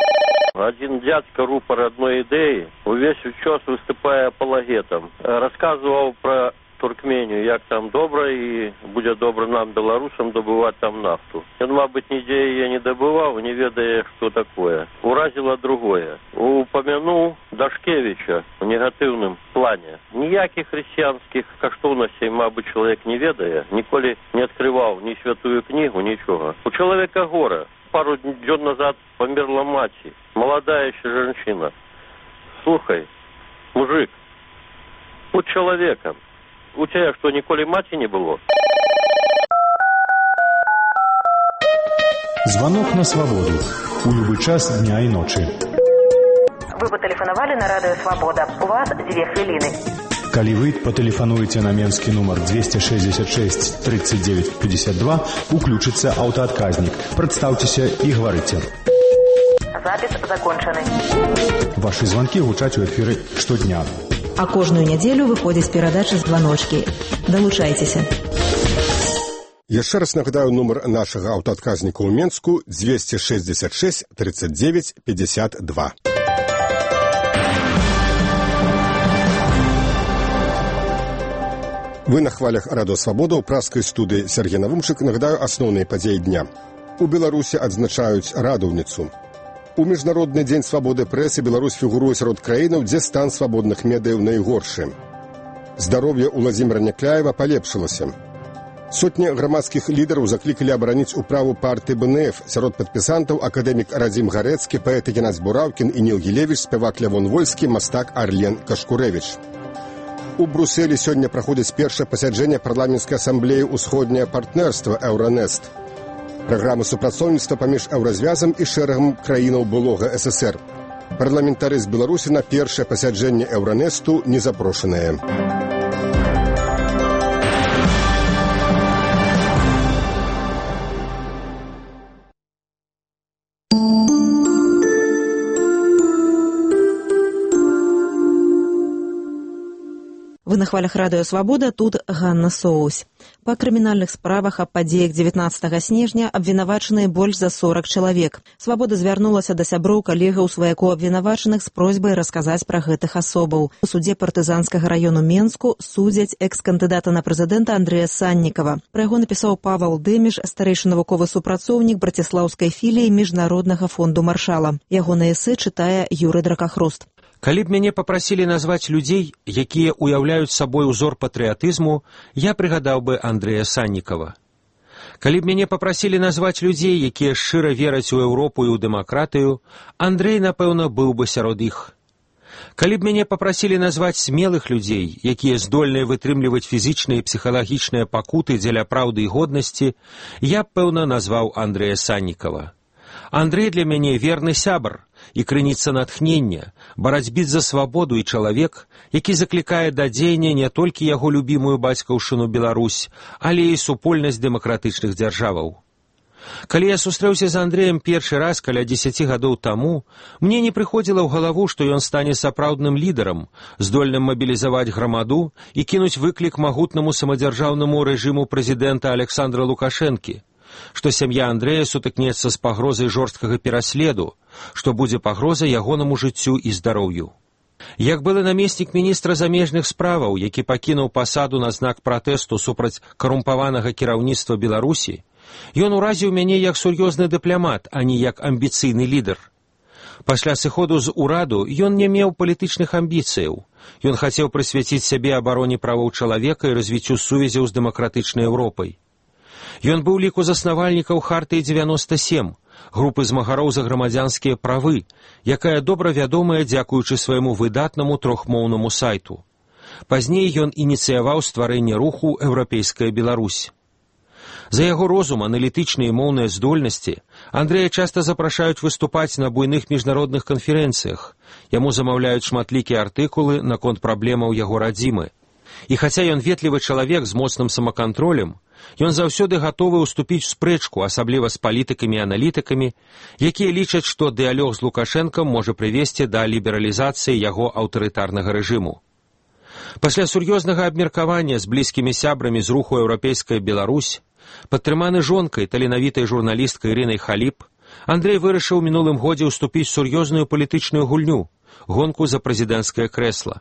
Один дядька рупор одной идеи, увесь учёс выступая апологетом, рассказывал про Туркменію, як там добре і буде добре нам, білорусам, добувати там нафту. Він, мабуть, ніде її не добував, не ведає, що таке. Уразило другое. Упомянув Дашкевича в негативному плані. Ніяких християнських коштовностей, мабуть, чоловік не ведає, ніколи не відкривав ні святую книгу, нічого. У чоловіка горе. Пару днів назад померла мать, молодая ще жінка. Слухай, мужик, будь чоловіком. У тебя что, ніколи мати не было? Звонок на свободу. У любой час дня и ночи. Вы потелефоновали на радио «Свобода». У вас две хвилины. Калі вы патэлефануеце на менскі нумар двести шестьдесят шесть тридцать девять пятьдесят два, уключыцца аўтаадказнік. Прадстаўцеся і гаварыце. Запись закончены. Ваши звонки гучаць у эфіры штодня. А кожную нядзелю выходзіць перадача «Званочкі». Далучайцеся. Яшчэ раз нагадаю нумар нашага аўтаадказніка ў Менску двести шестьдесят шесть тридцать девять пятьдесят два. Вы на хвалях радио «Свобода» ў праскай студыі Сергей Навумчык. Нагадаю асноўныя падзеі дня. У Беларусі адзначаюць радаўніцу. У Міжнародны дзень свабоды прэсы Беларусь фігуруе сярод краінаў, дзе стан свабодных медыяў найгоршы. Здароўе Уладзіміра Някляева палепшылася. Сотні грамадскіх лідараў заклікалі абараніць управу партыі бэ эн эф. Сярод падпісантаў акадэмік Радзім Гарэцкі, паэт Ігнаць Бураўкін і Ніл Гілевіч, спявак Лявон Вольскі, мастак Арлен Кашкурэвіч. У Брусэлі сёння праходзіць першае пасяджэнне парламенцкай асамблеі «Усходняе партнерства» «Еўранест». Праграма супрацоўніцтва паміж Еўразвязам і шэрагам краінаў былога эс эс эр. Парламентары з Беларусі на першае пасяджэнне «Еўранесту» не запрошаныя. Вы на хвалях радыё «Свабода», тут Ганна Соусь. Па крымінальных справах аб падзеях дзевятнаццатага снежня абвінавачаныя больш за сорок чалавек. «Свабода» звярнулася да сяброў калегаў сваякоў абвінавачаных з просьбай расказаць пра гэтых асобаў. У судзе партызанскага раёну Менску судзяць экс-кандыдата на прэзідэнта Андрэя Саннікава. Пра яго напісаў Павал Дэміш, старэйшы навуковы супрацоўнік браціслаўскай філіі Міжнароднага фонду Маршала. Ягонае эсэ чытае Юрый Дракахрост. Калі б мяне папрасілі назваць людзей, якія ўяўляюць сабой узор патрыятызму, я прыгадаў бы Андрэя Саннікава. Калі б мяне папрасілі назваць людзей, якія шчыра вераць у Еўропу і ў дэмакратыю, Андрэй, напэўна, быў бы сярод іх. Калі б мяне папрасілі назваць смелых людзей, якія здольныя вытрымліваць фізічныя і псіхалагічныя пакуты дзеля праўды і годнасці, я б, пэўна, назваў Андрэя Саннікава. Андрэй для мяне верны сябар і крыніца натхнення, барацьбіт за свабоду і чалавек, які заклікае да дзеяння не толькі яго любімую бацькаўшчыну Беларусь, але і супольнасць дэмакратычных дзяржаваў. Калі я сустрэўся з Андрэем першы раз каля дзесяці гадоў таму, мне не прыходзіла ў галаву, што ён стане сапраўдным лідарам, здольным мабілізаваць грамаду і кінуць выклік магутнаму самадзяржаўнаму рэжыму прэзідэнта Александра Лукашэнкі, што сям'я Андрэя сутыкнецца з пагрозай жорсткага пераследу, што будзе пагроза ягонаму жыццю і здароўю. Як былы намеснік міністра замежных справаў, які пакінуў пасаду на знак пратэсту супраць карумпаванага кіраўніцтва Беларусі, ён уразіў мяне як сур'ёзны дыпламат, а не як амбіцыйны лідар. Пасля сыходу з ураду ён не меў палітычных амбіцыяў. Ён хацеў прысвяціць сябе абароне правоў чалавека і развіццю сувязяў з дэмакратычнай Еўропай. Ён быў ліку заснавальнікаў Хартыі дзевяноста сем, групы змагароў за грамадзянскія правы, якая добра вядомая дзякуючы свайму выдатнаму трохмоўнаму сайту. Пазней ён ініцыяваў стварэнне руху «Еўрапейская Беларусь». За яго розум, аналітычныя і моўныя здольнасці Андрэя часта запрашаюць выступаць на буйных міжнародных канферэнцыях. Яму замаўляюць шматлікія артыкулы наконт праблемаў яго радзімы. І хаця ён ветлівы чалавек з моцным самакантролем, ён заўсёды гатовы ўступіць у спрэчку, асабліва з палітыкамі і аналітыкамі, якія лічаць, што дыялог з Лукашэнкам можа прывесці да лібералізацыі яго аўтарытарнага рэжыму. Пасля сур'ёзнага абмеркавання з блізкімі сябрамі з руху «Еўрапейская Беларусь», падтрыманы жонкай, таленавітай журналісткай Ірынай Халіп, Андрэй вырашыў мінулым годзе ўступіць сур'ёзную палітычную гульню, гонку за прэзідэнцкае крэсла.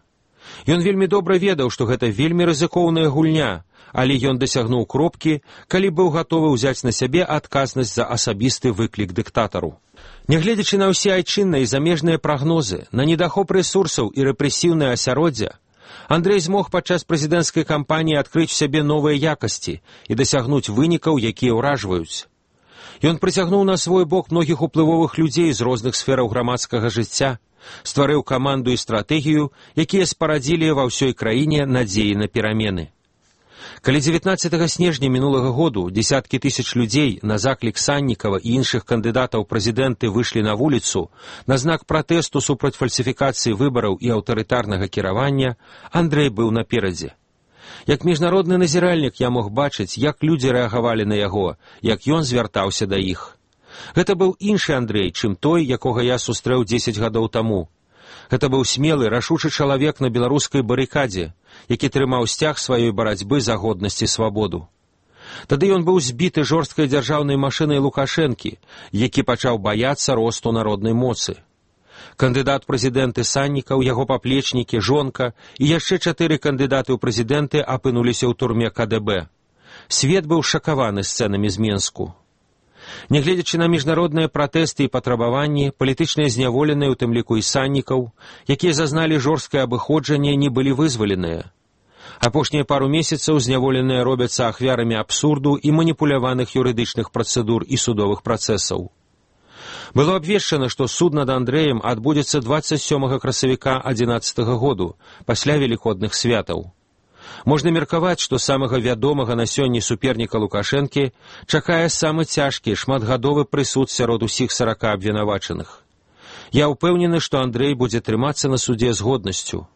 Ён вельмі добра ведаў, што гэта вельмі рызыкоўная гульня, але ён дасягнуў кропкі, калі быў гатовы ўзяць на сябе адказнасць за асабісты выклік дыктатару. Нягледзячы на ўсе айчынныя і замежныя прагнозы, на недахоп рэсурсаў і рэпрэсіўнае асяроддзя, Андрэй змог падчас прэзідэнцкай кампаніі адкрыць у сябе новыя якасці і дасягнуць вынікаў, якія ўражваюць. Ён прыцягнуў на свой бок многіх уплывовых людзей з розных сфераў грамадскага жыцця, стварыў каманду і стратэгію, якія спарадзілі ва ўсёй краіне надзеі на перамены. Калі дзевятнаццатага снежня мінулага году дзесяткі тысяч людзей на заклік Саннікава і іншых кандыдатаў прэзідэнты выйшлі на вуліцу на знак пратэсту супраць фальсіфікацыі выбараў і аўтарытарнага кіравання, Андрэй быў наперадзе. Як міжнародны назіральнік я мог бачыць, як людзі рэагавалі на яго, як ён звяртаўся да іх. Гэта быў іншы Андрэй, чым той, якога я сустрэў дзесяць гадоў таму. Гэта быў смелы, рашучы чалавек на беларускай барыкадзе, які трымаў сцяг сваёй барацьбы за годнасць і свабоду. Тады ён быў збіты жорсткай дзяржаўнай машынай Лукашэнкі, які пачаў баяцца росту народнай моцы. Кандыдат прэзідэнты Саннікаў, яго паплечнікі, жонка і яшчэ чатыры кандыдаты ў прэзідэнты апынуліся ў турме ка дэ бэ. Свет быў шакаваны сцэнамі з Менску. Нягледзячы на міжнародныя пратэсты і патрабаванні, палітычныя зняволеныя, у тым ліку і Саннікаў, якія зазналі жорсткае абыходжанне, не былі вызваленыя. Апошнія пару месяцаў зняволеныя робяцца ахвярамі абсурду і маніпуляваных юрыдычных працэдур і судовых працэсаў. Было абвешчана, што суд над Андрэем адбудзецца дваццаць сёмага красавіка адзінаццатага году, пасля велікодных святаў. Можна меркаваць, што самага вядомага на сёння суперніка Лукашэнкі чакае самы цяжкі, шматгадовы прысуд сярод усіх сарака абвінавачаных. Я ўпэўнены, што Андрэй будзе трымацца на судзе з годнасцю.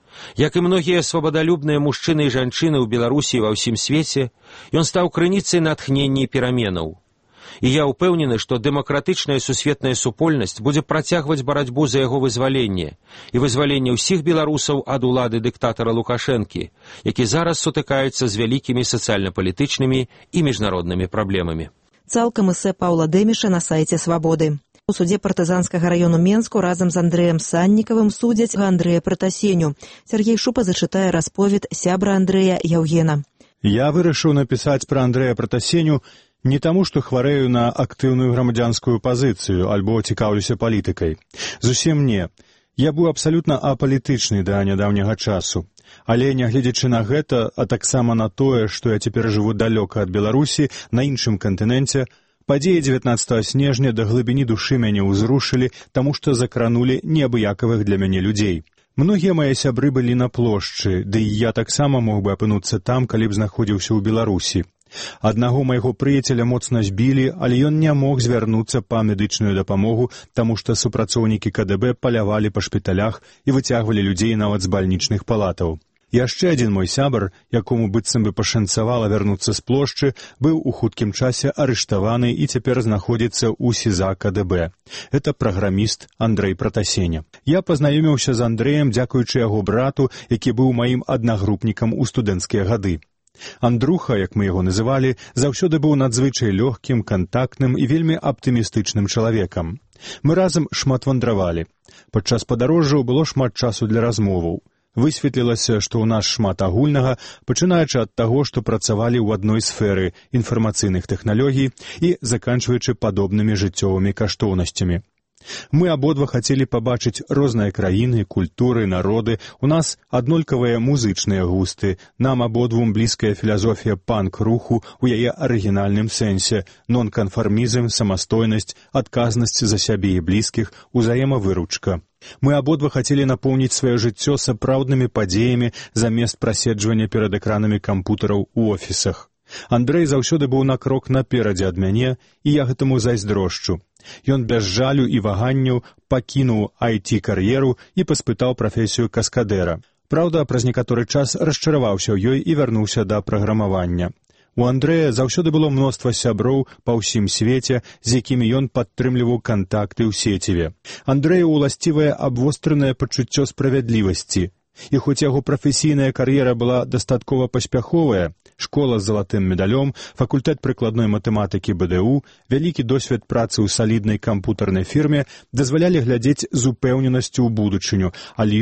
Як і многія свабадалюбныя мужчыны і жанчыны ў Беларусі і ва ўсім свеце, ён стаў крыніцай натхнення і пераменаў. І я ўпэўнены, што дэмакратычная сусветная супольнасць будзе працягваць барацьбу за яго вызваленне і вызваленне ўсіх беларусаў ад улады дыктатара Лукашэнкі, які зараз сутыкаецца з вялікімі сацыяльна-палітычнымі і міжнароднымі праблемамі. Цалкам эсэ Паўла Дэміша на сайце «Свабоды». У судзе партызанскага раёну Менску разам з Андрэем Саннікавым судзяць Андрэя Пратасеню. Сергей Шупа зачытае расповед сябра Андрэя Яўгена. Я вырашыў напісаць пра Андрэя Пратасеню не таму, што хварэю на актыўную грамадзянскую пазіцыю альбо цікаўлюся палітыкай. Зусім не. Я быў абсалютна апалітычны да нядаўняга часу. Але, нягледзячы на гэта, а таксама на тое, што я цяпер жыву далёка ад Беларусі, на іншым кантыненце, падзеі дзевятнаццатага снежня да глыбіні душы мяне ўзрушылі, таму што закранулі неабыякавых для мяне людзей. Многія мае сябры былі на плошчы, ды і я таксама мог бы апынуцца там, калі б знаходзіўся ў Беларусі. Аднаго майго прыяцеля моцна збілі, але ён не мог звярнуцца па медычную дапамогу, таму што супрацоўнікі ка дэ бэ палявалі па шпіталях і выцягвалі людзей нават з бальнічных палатаў. Яшчэ адзін мой сябар, якому быццам бы пашанцавала вярнуцца з плошчы, быў у хуткім часе арыштаваны і цяпер знаходзіцца ў СІЗА ка дэ бэ. Это праграміст Андрэй Пратасеня. Я пазнаёміўся з Андрэем дзякуючы яго брату, які быў маім аднагрупнікам у студэнцкія гады. Андруха, як мы яго называлі, заўсёды быў надзвычай лёгкім, кантактным і вельмі аптымістычным чалавекам. Мы разам шмат вандравалі. Падчас падарожжаў было шмат часу для размоваў. Высветлілася, што ў нас шмат агульнага, пачынаючы ад таго, што працавалі ў адной сферы інфармацыйных тэхналогій і заканчваючы падобнымі жыццёвымі каштоўнасцямі. Мы абодва хацелі пабачыць розныя краіны, культуры, народы. У нас аднолькавыя музычныя густы. Нам абодвум блізкая філасофія панк-руху ў яе арыгінальным сэнсе, нон-канфармізм, самастойнасць, адказнасць за сябе і блізкіх, узаемавыручка. Мы абодва хацелі напоўніць сваё жыццё сапраўднымі падзеямі замест праседжвання перад экранамі кампутараў у офісах. Андрэй заўсёды быў на крок наперадзе ад мяне, і я гэтаму зайздрошчу. Ён без жалю і ваганняў пакінуў ай ти-кар'еру і паспытаў прафесію каскадэра. Праўда, праз некаторы час расчараваўся ў ёй і вярнуўся да праграмавання. У Андрэя заўсёды было мноства сяброў па ўсім свеце, з якімі ён падтрымліваў кантакты ў сеціве. Андрэю уласцівае абвостранае пачуццё справядлівасці. І хоць яго прафесійная кар'ера была дастаткова паспяховая, школа з залатым медалём, факультэт прыкладной матэматыкі бэ дэ у, вялікі досвед працы ў саліднай кампутарнай фірме дазвалялі глядзець з упэўненасцю ў будучыню, але ён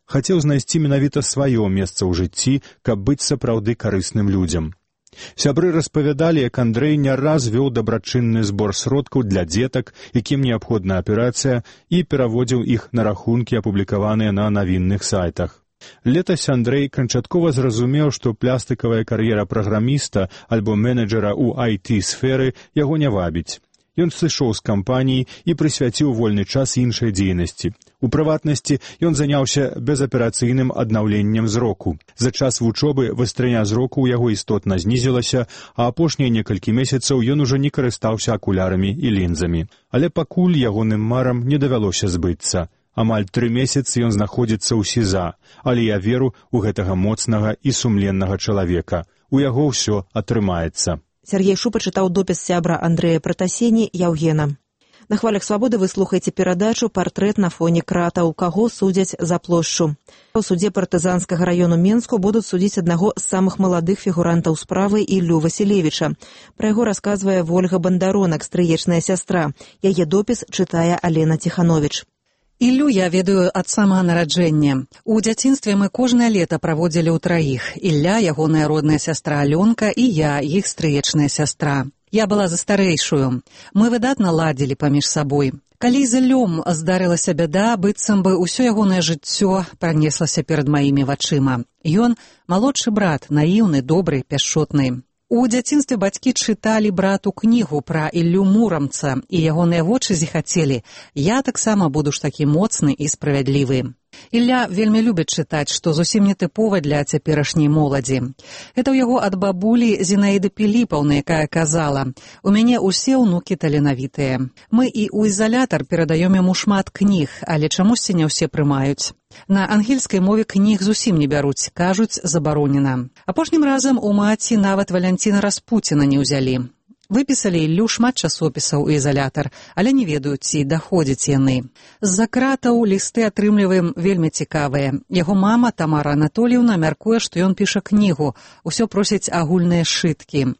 хацеў знайсці менавіта сваё месца ў жыцці, каб быць сапраўды карысным людзям. Сябры распавядалі, як Андрэй не раз вёў дабрачынны збор сродкаў для дзетак, якім неабходна аперацыя, і пераводзіў іх на рахункі, апублікаваныя на навінных сайтах. Летась Андрэй канчаткова зразумеў, што плястыкавая кар'ера праграміста альбо менеджера ў ай ти-сферы яго не вабіць. Ён сышоў з кампаніі і прысвяціў вольны час іншай дзейнасці. У прыватнасці ён заняўся безаперацыйным аднаўленнем зроку. За час вучобы вастрыня зроку ў яго істотна знізілася, а апошнія некалькі месяцаў ён ужо не карыстаўся акулярамі і лінзамі. Але пакуль ягоным марам не давялося збыцца. Амаль тры месяцы ён знаходзіцца ў СІЗА, але я веру ў гэтага моцнага і сумленнага чалавека. У яго ўсё атрымаецца. Сергей Шупа чытаў допіс сябра Андрэя Пратасені Яўгена. На хвалях свабоды вы слухаеце перадачу «Партрэт на фоне кратаў. Каго судзяць за плошчу». У судзе партызанскага раёну Менску будуць судзіць аднаго з самых маладых фігурантаў справы Іллю Васілевіча. Пра яго расказвае Вольга Бандаронак, стрыечная сястра. Яе допіс чытае Алена Ціхановіч. Іллю я ведаю ад самага нараджэння. У дзяцінстве мы кожнае лета праводзілі ў траіх. Ілля, ягоная родная сястра Алёнка і я, іх стрыечная сястра. Я была за старэйшую. Мы выдатна ладзілі паміж сабой. Калі з Іллём здарылася бяда, быццам бы ўсё ягонае жыццё пранеслася перад маімі вачыма. Ён малодшы брат, наіўны, добры, пяшчотны. У дзяцінстве бацькі чыталі брату кнігу пра Іллю Мурамца, і ягоныя вочы зіхацелі. Я таксама буду ж такі моцны і справядлівы. Ілля вельмі любіць чытаць, што зусім не тыпова для цяперашняй моладзі. Гэта ў яго ад бабулі Зінаіды Піліпаўны, якая казала: «У мяне ўсе ўнукі таленавітыя». Мы і ў ізалятар перадаём яму шмат кніг, але чамусьці не ўсе прымаюць. На ангельскай мове кніг зусім не бяруць, кажуць, забаронена. Апошнім разам у маці нават Валянціна Распуціна не ўзялі. Выпісалі Іллю шмат часопісаў у ізалятар, але не ведаюць, ці даходзяць яны. З-за кратаў лісты атрымліваем вельмі цікавыя. Яго мама, Тамара Анатоліўна, мяркуе, што ён піша кнігу. Усё просяць агульныя сшыткі.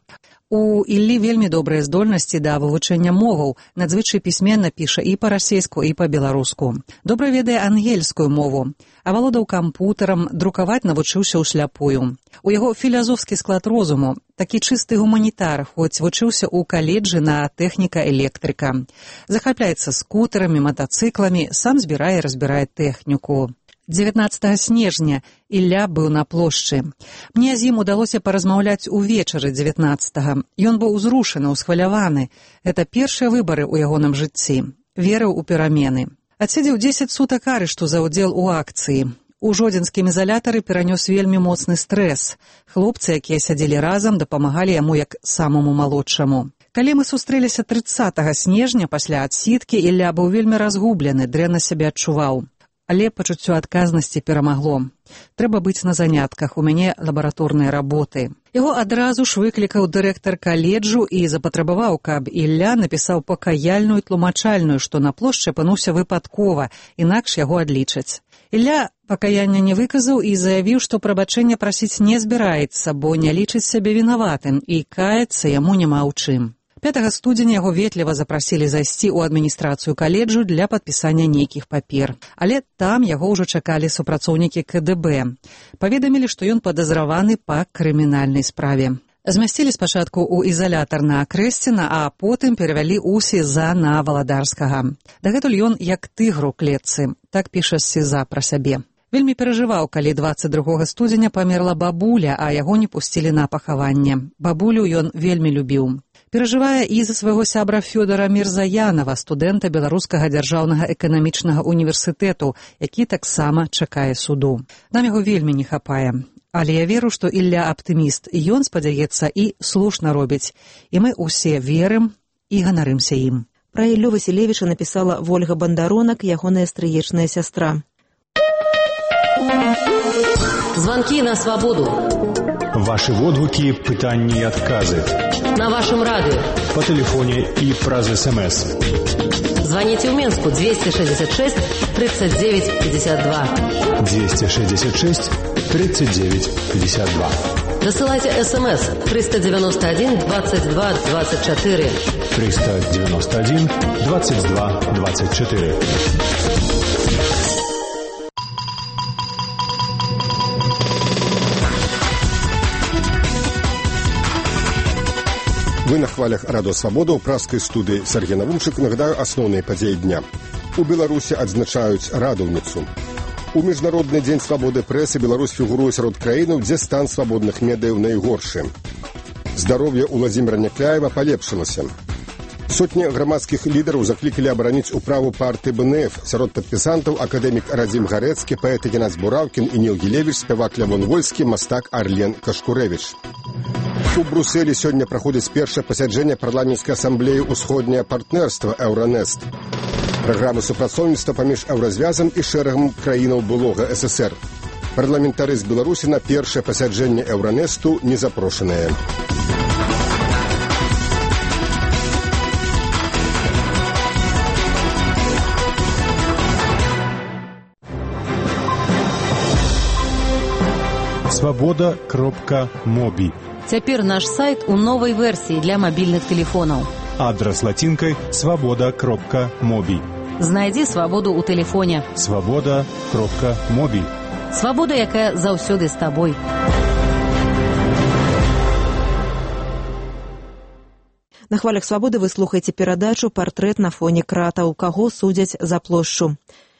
У Іллі вельмі добрыя здольнасці да вывучэння моваў, надзвычай пісьменна піша і па-расейску, і па-беларуску. Добра ведае ангельскую мову. Авалодаў кампутарам, друкаваць навучыўся ўсляпую. У яго філазофскі склад розуму, такі чысты гуманітар, хоць вучыўся ў каледжы на тэхніка-электрыка. Захапляецца скутарамі, матацыкламі, сам збірае і разбірае тэхніку. дзевятнаццатага снежня Ілля быў на плошчы. Мне з ім удалося паразмаўляць увечары дзевятнаццатага. Ён быў узрушаны, усхваляваны. Гэта першыя выбары ў ягоным жыцці. Верыў у перамены. Адседзеў дзесяць сутак арышту за ўдзел у акцыі. У жодзінскім ізалятары перанёс вельмі моцны стрэс. Хлопцы, якія сядзелі разам, дапамагалі яму як самому малодшаму. Калі мы сустрэліся трыццатага снежня пасля адсідкі, Ілля быў вельмі разгублены, дрэнна сябе адчуваў. Але пачуццё адказнасці перамагло. Трэба быць на занятках, у мяне лабараторныя работы. Яго адразу ж выклікаў дырэктар каледжу і запатрабаваў, каб Ілля напісаў пакаяльную тлумачальную, што на плошчы апынуўся выпадкова, інакш яго адлічаць. Ілля пакаяння не выказаў і заявіў, што прабачэння прасіць не збіраецца, бо не лічыць сябе вінаватым, і каяцца яму няма ў чым. пятага студзеня яго ветліва запрасілі зайсці ў адміністрацыю каледжу для падпісання нейкіх папер. Але там яго ўжо чакалі супрацоўнікі ка дэ бэ. Паведамілі, што ён падазраваны па крымінальнай справе. Змясцілі спачатку ў ізалятар на Крэсціна, а потым перавялі ў СІЗА на Валадарскага. Дагэтуль ён як тыгр у клетцы, так піша СІЗА пра сябе. Вельмі перажываў, калі дваццаць другога студзеня памерла бабуля, а яго не пусцілі на пахаванне. Бабулю ён вельмі любіў. Перажывае і за свайго сябра Фёдора Мірзаянава, студэнта Беларускага дзяржаўнага эканамічнага універсітэту, які таксама чакае суду. Нам яго вельмі не хапае. Але я веру, што Ілля аптыміст, і ён, спадзяецца, і слушна робіць. І мы ўсе верым і ганарымся ім. Пра Іллю Васілевіча напісала Вольга Бандаронак, ягоная стрыечная сястра. Звонки на свободу. Ваши водгуки, пытанні і адказы. На вашем радио. По телефоне и праз СМС. Звоните в Минску двести шестьдесят шесть тридцать девять пятьдесят два. двести шестьдесят шесть тридцать девять пятьдесят два. Досылайте СМС триста девяносто один двадцать два двадцать четыре. триста девяносто один двадцать два двадцать четыре. Вы на хвалях Радио Свобода ў праскай студыі Сергей Навумчык. Нагадаю асноўныя падзеі дня. У Беларусі адзначаюць радаўніцу. У міжнародны дзень свабоды прэсы Беларусь фігуруе сярод краінаў, дзе стан свабодных медыяў найгоршы. Здароўе Уладзіміра Някляева палепшылася. Сотні грамадскіх лідараў заклікалі абараніць управу партыі бэ эн эф. Сярод падпісантаў акадэмік Радзім Гарэцкі, паэт Ігнаць Бураўкін і Ніл Гілевіч, спявак Лявон Вольскі, мастак Арлен Кашкурэвіч. У Брусэлі сёння праходзіць першае пасяджэнне парламенцкай асамблеі ўсходняе партнерства «Еўранест». Праграмы супрацоўніцтва паміж еўразвязам і шэрагам краінаў былога эс эс ер. Парламентары з Беларусі на першае пасяджэнне «Еўранесту» не запрошаныя. свобода кропка моби. Цяпер наш сайт у новай версіі для мабільных тэлефонаў. Адрас лацінкай свобода кропка моби. Знайдзі свабоду ў тэлефоне. свобода кропка моби. Свабода, якая заўсёды з табой. На хвалях свабоды вы слухаеце перадачу «Партрэт на фоне кратаў. Каго судзяць за плошчу».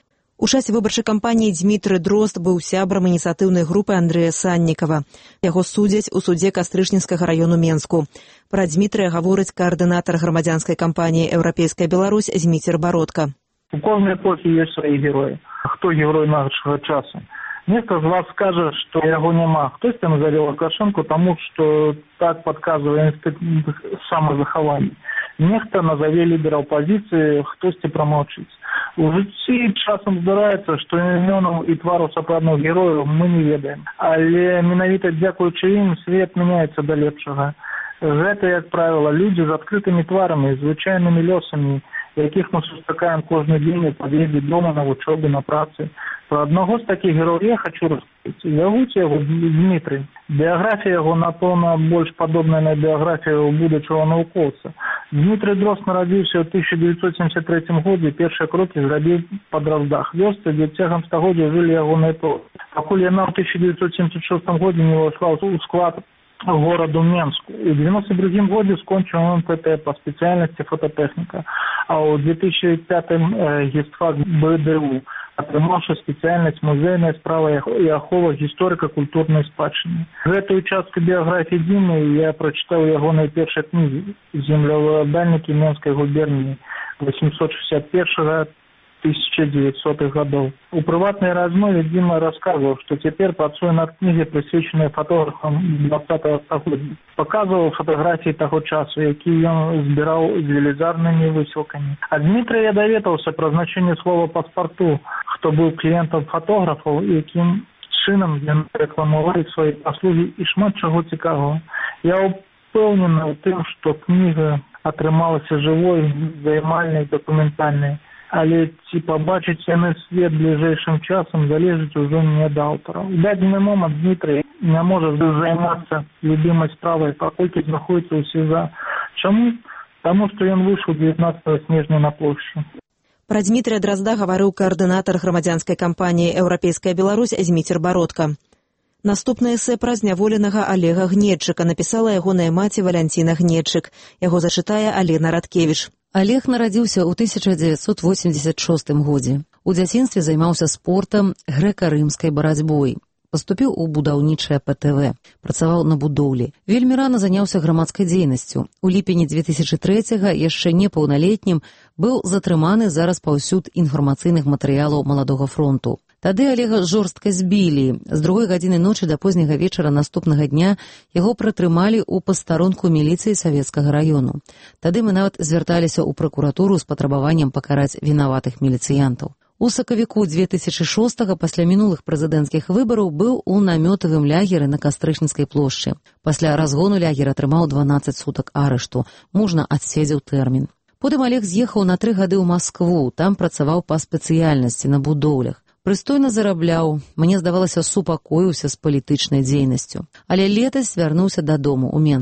У часе выбарчай кампаніі Дзмітрый Дрозд быў сябрам ініцыятыўнай групы Андрэя Саннікава. Яго судзяць у судзе Кастрычніцкага раёну Менску. Пра Дзмітрыя гаворыць каардынатар грамадзянскай кампаніі «Еўрапейская Беларусь» Зміцер Бародка. У кожнай эпохі ёсць свае героі. Хто герой нашага часу? Нехта з вас скажа, што яго няма. Хтосьці назаве Лукашэнку, таму што так падказвае інстытут самазахавання. Нехта назаве лідера апазіцыі, хтосьці прамаўчыць. У жыцці часам здараецца, што імёнаў і твару сапраўдных герояў мы не ведаем. Але менавіта дзякуючы ім свет мяняецца да лепшага. Гэта, як правіла, людзі з адкрытымі тварамі, звычайнымі лёсамі, якіх мы сустракаем кожны дзень у пад'ездзе дома, на вучобе, на працы. Пра аднаго з такіх герояў я хачу распавядаць. Зовуць яго Дмітрый. Біяграфія яго, напэўна, больш падобная на біяграфію будучага навукоўца. Дмітрый Дрозд нарадзіўся ў тысяча дзевяцьсот семьдесят третьем годзе, першыя крокі зрабіў па Дроздах, вёсцы, дзе цягам стагоддзя жылі ягоныя продкі. Пакуль яна ў тысяча дзевяцьсот семьдесят шестом годзе не ўвайшла ў склад гораду Менску. У девяносто другом годзе скончыў эм пэ тэ па спецыяльнасці фототэхніка, а ў две тысячи пятым э, гістфак бэ дэ у, атрымаўшы спецыяльнасць музейная справа і ахова гісторыка-культурнай спадчыны. Гэтую частку біяграфіі Дзімы я прачытаў ягонай першай кнігі «Землеўладальнікі Менскай губерніі» восемьсот шестьдесят первого — тысяча девятисотых годов. У прыватнай размове Дзіма расказваў, што цяпер працуе над кнігай, прысвечанай фотографам двадцатого стагоддзя. Паказваў фатаграфіі таго часу, якія ён збіраў з велізарнымі высілкамі. Ад Дмітрыя я даведаўся пра значэнне слова паспарту, хто быў кліентам фотографаў, якім чынам яны рэкламавалі свае паслугі і шмат чаго цікавага. Я упэўнены ў тым, што кніга атрымалася жывой, займальнай, дакументальнай. Але ці пабачыць яны свет бліжэйшым часам залежыць ужо не ад аўтара. У дадзены момант Дмітрый не можа займацца любімай справай, паколькі знаходзіцца ў СІЗА. Чаму? Таму што ён выйшаў дзевятнаццатого снежня на плошчу. Пра Дзмітрыя Дрозда гаварыў каардынатар грамадзянскай кампаніі «Еўрапейская Беларусь» Зміцер Бародка. Наступнае эсэ пра зняволенага Алега Гнедчыка напісала ягоная маці Валянціна Гнедчык. Яго зачытае Алена Радкевіч. Алег нарадзіўся ў тысяча дзевяцьсот восемьдесят шостым годзе. У дзяцінстве займаўся спортам, грэка-рымскай барацьбой. Паступіў у будаўнічае пэ тэ вэ. Працаваў на будоўлі. Вельмі рана заняўся грамадскай дзейнасцю. У ліпені две тысячи трэцяга, яшчэ непаўналетнім, быў затрыманы за распаўсюд інфармацыйных матэрыялаў Маладога фронту. Тады Алега жорстка збілі. З другой гадзіны ночы да позняга вечара наступнага дня яго прытрымалі ў пастарунку міліцыі савецкага раёну. Тады мы нават звярталіся ў пракуратуру з патрабаваннем пакараць вінаватых міліцыянтаў. У сакавіку две тысячи шостага пасля мінулых прэзідэнцкіх выбараў быў у намётавым лягеры на Кастрычніцкай плошчы. Пасля разгону лягер атрымаў дванаццаць сутак арышту. Мужна адседзеў тэрмін. Потым Алег з'ехаў на тры гады ў Маскву, там працаваў па спецыяльнасці на будоўлях. Прыстойна зарабляў, мне здавалася, супакоіўся з палітычнай дзейнасцю. Але летась вярнуўся дадому ў Менск.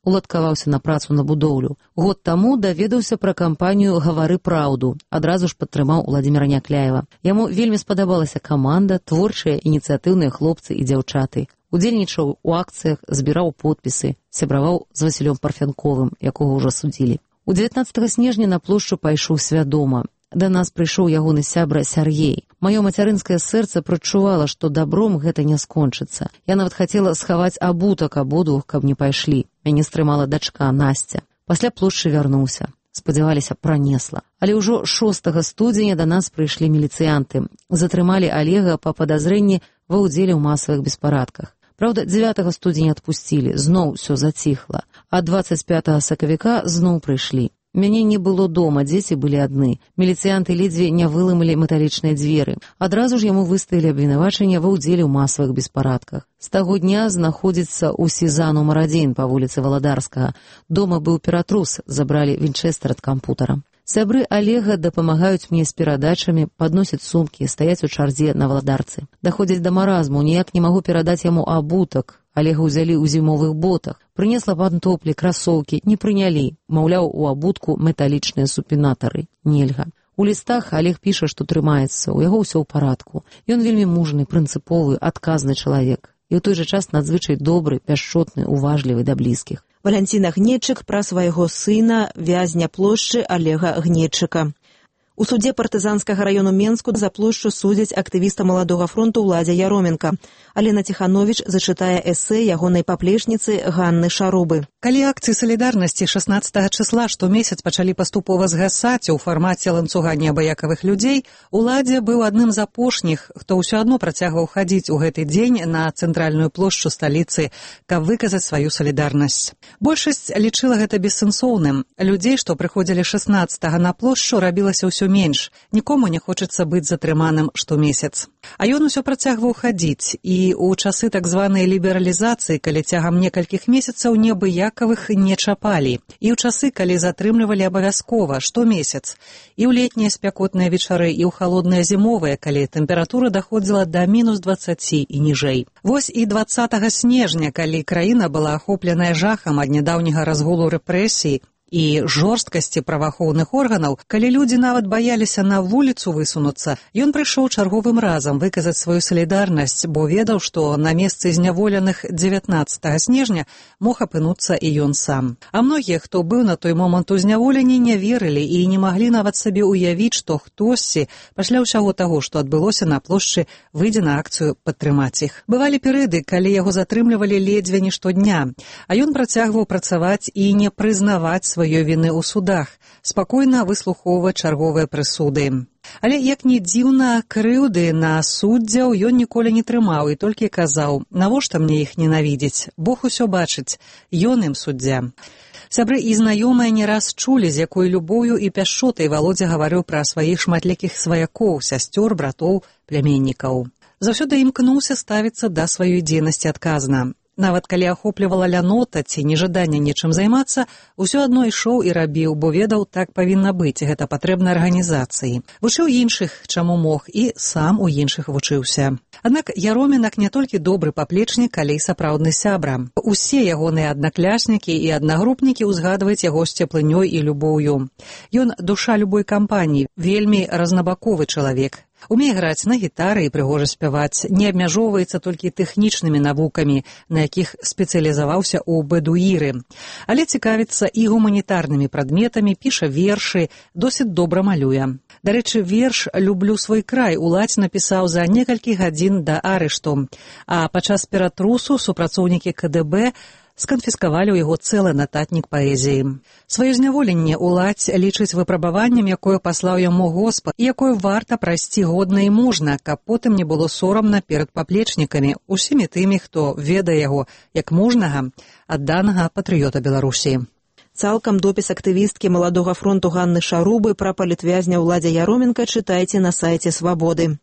уладкаваўся на працу на будоўлю. Год таму даведаўся пра кампанію «Гавары праўду», адразу ж падтрымаў Уладзіміра Някляева. Яму вельмі спадабалася каманда, творчыя, ініцыятыўныя хлопцы і дзяўчаты. Удзельнічаў у акцыях, збіраў подпісы, сябраваў з Васілём Парфянковым, якога ўжо судзілі. У дзевятнаццатага снежня на плошчу пайшоў свядома. Да нас прыйшоў ягоны сябра Сяргей. Маё мацярынскае сэрца прачувала, што добром гэта не скончыцца. Я нават хацела схаваць абутак абодвух, каб не пайшлі. Мяне стрымала дачка Насця. Пасля плошчы вярнуўся. Спадзяваліся, пранесла. Але ўжо шостага студзеня да нас прыйшлі міліцыянты. Затрымалі Алега па падазрэнні ва ўдзеле ў масавых беспарадках. Праўда, дзевятага студзеня адпусцілі, зноў усё заціхла. А дваццаць пятага сакавіка зноў прыйшлі. Мяне не было дома, дзеці былі адны. Міліцыянты ледзьве не вылымалі металічныя дзверы. Адразу ж яму выставілі абвінавачанне ва ўдзеле ў масавых беспарадках. З таго дня знаходзіцца ў СІЗА нумар адзін па вуліцы Валадарскага. Дома быў ператрус, забралі вінчэстэр ад кампутара. Сябры Алега дапамагаюць мне з перадачамі, падносяць сумкі, стаяць у чардзе на Валадарцы. Даходзяць да маразму, ніяк не магу перадаць яму абутак. Алега ўзялі ў зімовых ботах. Прынесла пантоплі, красоўкі, не прынялі. Маўляў, у абутку металічныя супінатары. Нельга. У лістах Алег піша, што трымаецца, у яго ўсё ў парадку. Ён вельмі мужны, прынцыповы, адказны чалавек. І ў той жа час надзвычай добры, пяшчотны, уважлівы да блізкіх. Валянціна Гнетчык пра свайго сына, вязня плошчы Алега Гнетчыка. У судзе партызанскага раёну Менску за плошчу судзяць актывіста Маладога фронту Уладзя Яроменка. Алена Ціхановіч зачытае эсэ ягонай паплечніцы Ганны Шарубы. Калі акцыі салідарнасці шаснаццатага чысла штомесяц пачалі паступова згасаць у фармаце ланцуга неабыякавых людзей, Уладзя быў адным з апошніх, хто ўсё адно працягваў хадзіць у гэты дзень на цэнтральную плошчу сталіцы, каб выказаць сваю салідарнасць. Большасць лічыла гэта бессэнсоўным. Людзей, што прыходзілі шаснаццатага на плошчу, рабілася ўсё менш. Нікому не хочацца быць затрыманым штомесяц. А ён усё працягваў хадзіць, і ў часы так званай лібералізацыі, калі цягам некалькіх месяцаў неабыякавых не чапалі, і ў часы, калі затрымлівалі абавязкова штомесяц, і ў летнія спякотныя вечары, і ў халодныя зімовыя, калі тэмпература даходзіла да мінус дваццаці і ніжэй. Вось і дваццатага снежня, калі краіна была ахопленая жахам ад нядаўняга разгулу рэпрэсій і жорсткасці праваахоўных органаў, калі людзі нават баяліся на вуліцу высунуцца, ён прыйшоў чарговым разам выказаць сваю салідарнасць, бо ведаў, што на месцы зняволеных дзевятнаццатага снежня мог апынуцца і ён сам. А многія, хто быў на той момант у зняволенні, не верылі і не маглі нават сабе ўявіць, што хтосьці пасля ўсяго таго, што адбылося на плошчы, выйдзе на акцыю падтрымаць іх. Бывалі перыяды, калі яго затрымлівалі ледзьве не штодня, а ён працягваў працаваць і не прызнаваць сваю сваёй віны ў судах, спакойна выслухоўваць чарговыя прысуды. Але, як ні дзіўна, крыўды на суддзяў ён ніколі не трымаў і толькі казаў: «Навошта мне іх ненавідзець? Бог усё бачыць, ён ім суддзя». Сябры і знаёмыя не раз чулі, з якой любоўю і пяшчотай Валодзя гаварыў пра сваіх шматлікіх сваякоў, сясцёр, братоў, пляменнікаў. Заўсёды імкнуўся ставіцца да сваёй дзейнасці адказна. Нават калі ахоплівала лянота ці нежаданне нечым займацца, усё адно ішоў і рабіў, бо ведаў, так павінна быць, гэта патрэбна арганізацыі. Вучыў іншых, чаму мог, і сам у іншых вучыўся. Аднак Яроменак не толькі добры паплечнік, але і сапраўдны сябра. Усе ягоныя аднакляснікі і аднагрупнікі ўзгадваюць яго з цеплынёй і любоўю. Ён душа любой кампаніі, вельмі разнабаковы чалавек. Умее граць на гітары і прыгожа спяваць, не абмяжоўваецца толькі тэхнічнымі навукамі, на якіх спецыялізаваўся ў бэдуіры. Але цікавіцца і гуманітарнымі прадметамі, піша вершы, досыць добра малюе. Дарэчы, верш «Люблю свой край» Уладзь напісаў за некалькі гадзін да арышту, а падчас ператрусу супрацоўнікі ка дэ бэ сканфіскавалі ў яго цэлы нататнік паэзіі. Сваё зняволенне Уладзь лічыць выпрабаваннем, якое паслаў яму Господ, і якое варта прайсці годна і мужна, каб потым не было сорамна перад паплечнікамі, усімі тымі, хто ведае яго як мужнага, адданага патрыёта Беларусі. Цалкам допіс актывісткі Маладога фронту Ганны Шарубы пра палітвязня Уладзя Яроменка чытайце на сайце «Свабоды».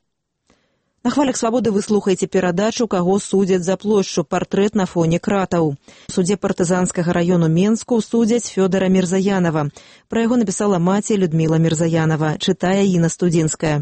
На хвалях «Свабоды» вы слухаеце перадачу «Каго судзяць за плошчу. Партрэт на фоне кратаў». У судзе партызанскага раёну Менску судзяць Фёдара Мірзаянова. Пра яго напісала маці Людміла Мірзаянова, чытае Інна Студзінская.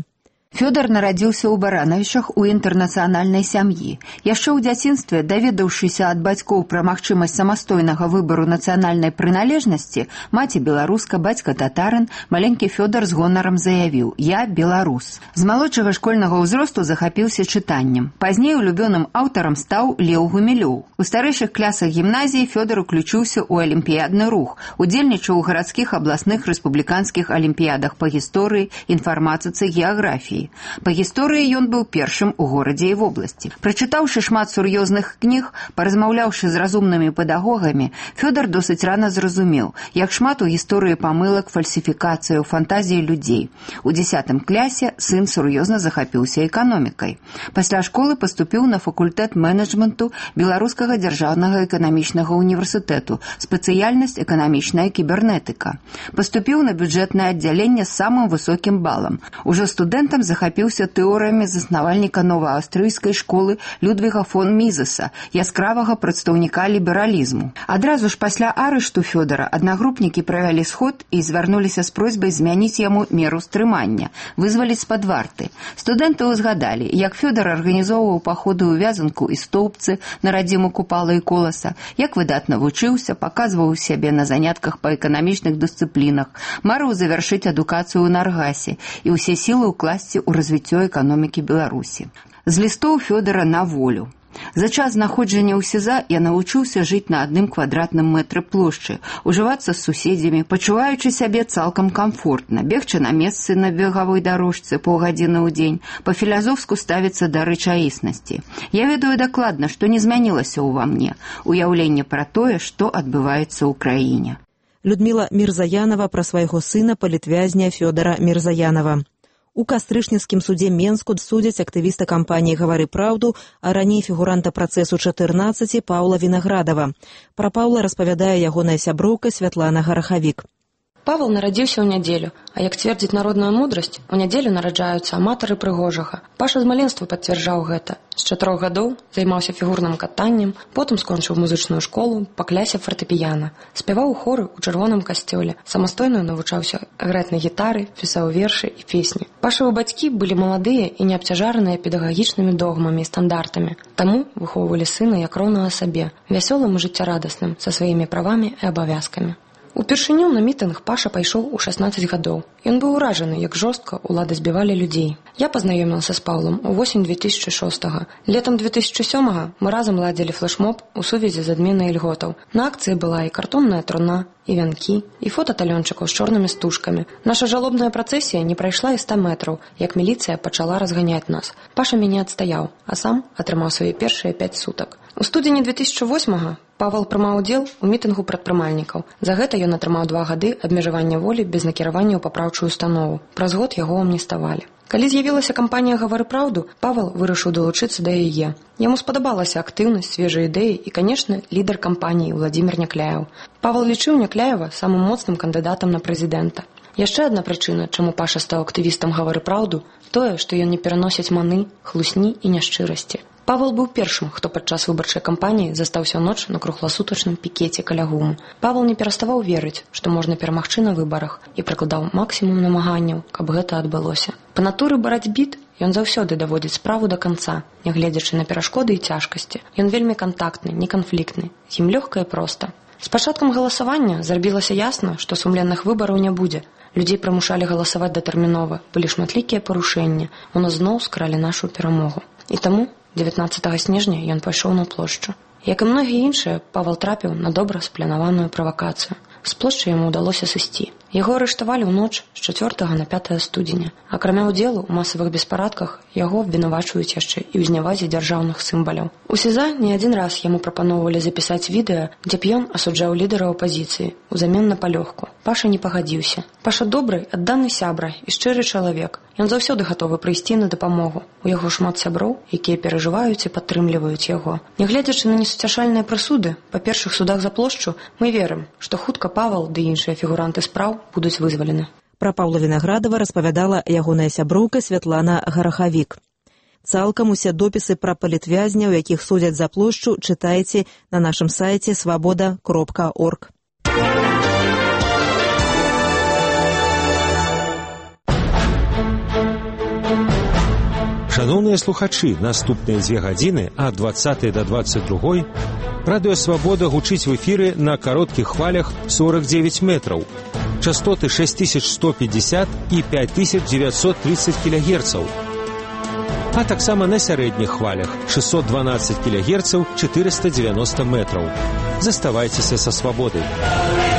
Фёдар нарадзіўся ў Баранавічах у інтэрнацыянальнай сям'і. Яшчэ ў дзяцінстве, даведаўшыся ад бацькоў пра магчымасць самастойнага выбару нацыянальнай прыналежнасці, маці беларуска, бацька татарын, маленькі Фёдар з гонарам заявіў: «Я беларус». З малодшага школьнага ўзросту захапіўся чытаннем. Пазней улюбёным аўтарам стаў Леў Гумілёў. У старэйшых класах гімназіі Фёдар уключыўся ў алімпіядны рух, удзельнічаў у гарадскіх, абласных, рэспубліканскіх алімпіядах па гісторыі, інфарматыцы, геаграфіі. Па гісторыі ён быў першым у горадзе і вобласці. Прачытаўшы шмат сур'ёзных кніг, паразмаўляўшы з разумнымі педагогамі, Фёдар досыць рана зразумеў, як шмат у гісторыі памылак, фальсіфікацыяў, фантазіі людзей. У дзесятым класе сын сур'ёзна захапіўся эканомікай. Пасля школы паступіў на факультэт менеджменту Беларускага дзяржаўнага эканамічнага універсітэту, спецыяльнасць эканамічная кібернетыка. Паступіў на бюджэтнае аддзяленне з самым высокім балам. Ужо студэнтам захапіўся тэорыямі заснавальніка новааўстрыйскай школы Людвіга фон Мізеса, яскравага прадстаўніка лібералізму. Адразу ж пасля арышту Фёдара аднагрупнікі правялі сход і звярнуліся з просьбай змяніць яму меру стрымання, вызваліць з-пад варты. Студэнты ўзгадалі, як Фёдар арганізоўваў паходы ў Вязанку і Стоўбцы на радзіму Купала і Коласа, як выдатна вучыўся, паказваў сябе на занятках па эканамічных дысцыплінах, марыў завяршыць адукацыю ў Наргасе і ўсе сілы ўкласці у развіццё эканомікі Беларусі. З лістоў Фёдара на волю. За час знаходжання ў СІЗА я навучыўся жыць на адным квадратным мэтры плошчы, ужывацца з суседзямі, пачуваючы сябе цалкам камфортна, бегчы на месцы на бегавой дарожцы паўгадзіны ў дзень, па-філазофску ставіцца да рэчаіснасці. Я ведаю дакладна, што не змянілася ўва мне, уяўленне пра тое, што адбываецца ў краіне. Людміла Мірзаянова пра свайго сына палітвязня Фёдара Мірзаянова. У кастрычніцкім судзе Менску судзяць актывіста кампаніі «Гавары праўду», а раней фігуранта працэсу чатырнаццаці Паўла Вінаградава. Пра Паўла распавядае ягоная сяброўка Святлана Гарахавік. Павел нарадзіўся ў нядзелю, а як цвердзіць народная мудрасць, у нядзелю нараджаюцца аматары прыгожага. Паша з маленства пацвярджаў гэта. З чатырох гадоў займаўся фігурным катаннем, потым скончыў музычную школу па клясе фартэпіяна. Спяваў у хоры ў чырвоным касцёле, самастойна навучаўся граць на гітары, пісаў вершы і песні. Пашавы бацькі былі маладыя і не абцяжараныя педагагічнымі догмамі і стандартамі, таму выхоўвалі сына як роўнага сабе, вясёлым і жыццярадасным, са сваімі правамі і абавязкамі. Упершыню на мітынг Паша пайшоў у шаснаццаць гадоў. Ён быў уражаны, як жорстка ўлады збівалі людзей. Я пазнаёмілася з Паўлам у восень две тысячы шостага. Летам две тысячы сёмага мы разам ладзілі флэшмоб у сувязі з адменай ільготаў. На акцыі была і картонная труна, і вянкі, і фота талёнчыкаў з чорнымі стужкамі. Наша жалобная працэсія не прайшла і ста метраў, як міліцыя пачала разганяць нас. Паша мяне адстаяў, а сам атрымаў свае першыя пяць сутак. У студзені две тысячы восьмага Павел прымаў удзел у мітынгу прадпрымальнікаў. За гэта ён атрымаў два гады абмежавання волі без накіравання ў папраўчую установу. Праз год яго амніставалі. Калі з'явілася кампанія «Гавары праўду», Павел вырашыў далучыцца да яе. Яму спадабалася актыўнасць, свежыя ідэі і, канешне, лідар кампаніі Владзімір Някляеў. Павел лічыў Някляева самым моцным кандыдатам на прэзідэнта. Яшчэ адна прычына, чаму Паша стаў актывістам «Гавары праўду», тое, што ён не пераносіць маны, хлусні і няшчырасці. Павел быў першым, хто падчас выбарчай кампаніі застаўся ноч на кругласутачным пікеце каля гуму. Павел не пераставаў верыць, што можна перамагчы на выбарах, і прыкладаў максімум намаганняў, каб гэта адбылося. Па натуры барацьбіт ён заўсёды даводзіць справу да канца, нягледзячы на перашкоды і цяжкасці. Ён вельмі кантактны, неканфліктны, з ім лёгка і проста. З пачаткам галасавання зрабілася ясна, што сумленных выбараў не будзе. Людзей прымушалі галасаваць датэрмінова, былі шматлікія парушэнні, у нас зноў скралі нашу перамогу. І таму дзевятнаццатага снежня ён пайшоў на плошчу. Як і многія іншыя, Павел трапіў на добра спланаваную правакацыю. З плошчы яму ўдалося сысці. Яго арыштавалі ў ноч з чацвёртага на пятае студзеня. Акрамя ўдзелу ў масавых беспарадках, яго абвінавачваюць яшчэ і ў знявазе дзяржаўных сімваляў. У СІЗА не адзін раз яму прапаноўвалі запісаць відэа, дзе б ён асуджаў лідара апазіцыі узамен на палёгку. Паша не пагадзіўся. Паша добры, адданы сябра і шчыры чалавек. Ён заўсёды гатовы прыйсці на дапамогу. У яго шмат сяброў, якія перажываюць і падтрымліваюць яго. Нягледзячы на несуцяшальныя прысуды, па першых судах за плошчу, мы верым, што хутка Павел ды іншыя фігуранты спраў будуць вызвалены. Пра Паўла Вінаградава распавядала ягоная сяброўка Святлана Гарахавік. Цалкам усе допісы пра палітвязня, у якіх судзяць за плошчу, чытайце на нашым сайце свабода кропка орг. Шановныя слухачы, наступныя дзве гадзіны ад дваццатай да дваццаць другой радыё «Свабода» гучыць в эфіры на кароткіх хвалях сорок девять метраў, частоты шесть тысяч сто пятьдесят і пять тысяч девятьсот тридцать килогерцаў, а таксама на сярэдніх хвалях шестьсот двенадцать килогерцаў, четыреста девяносто метраў. Заставайцеся са «Свабодай».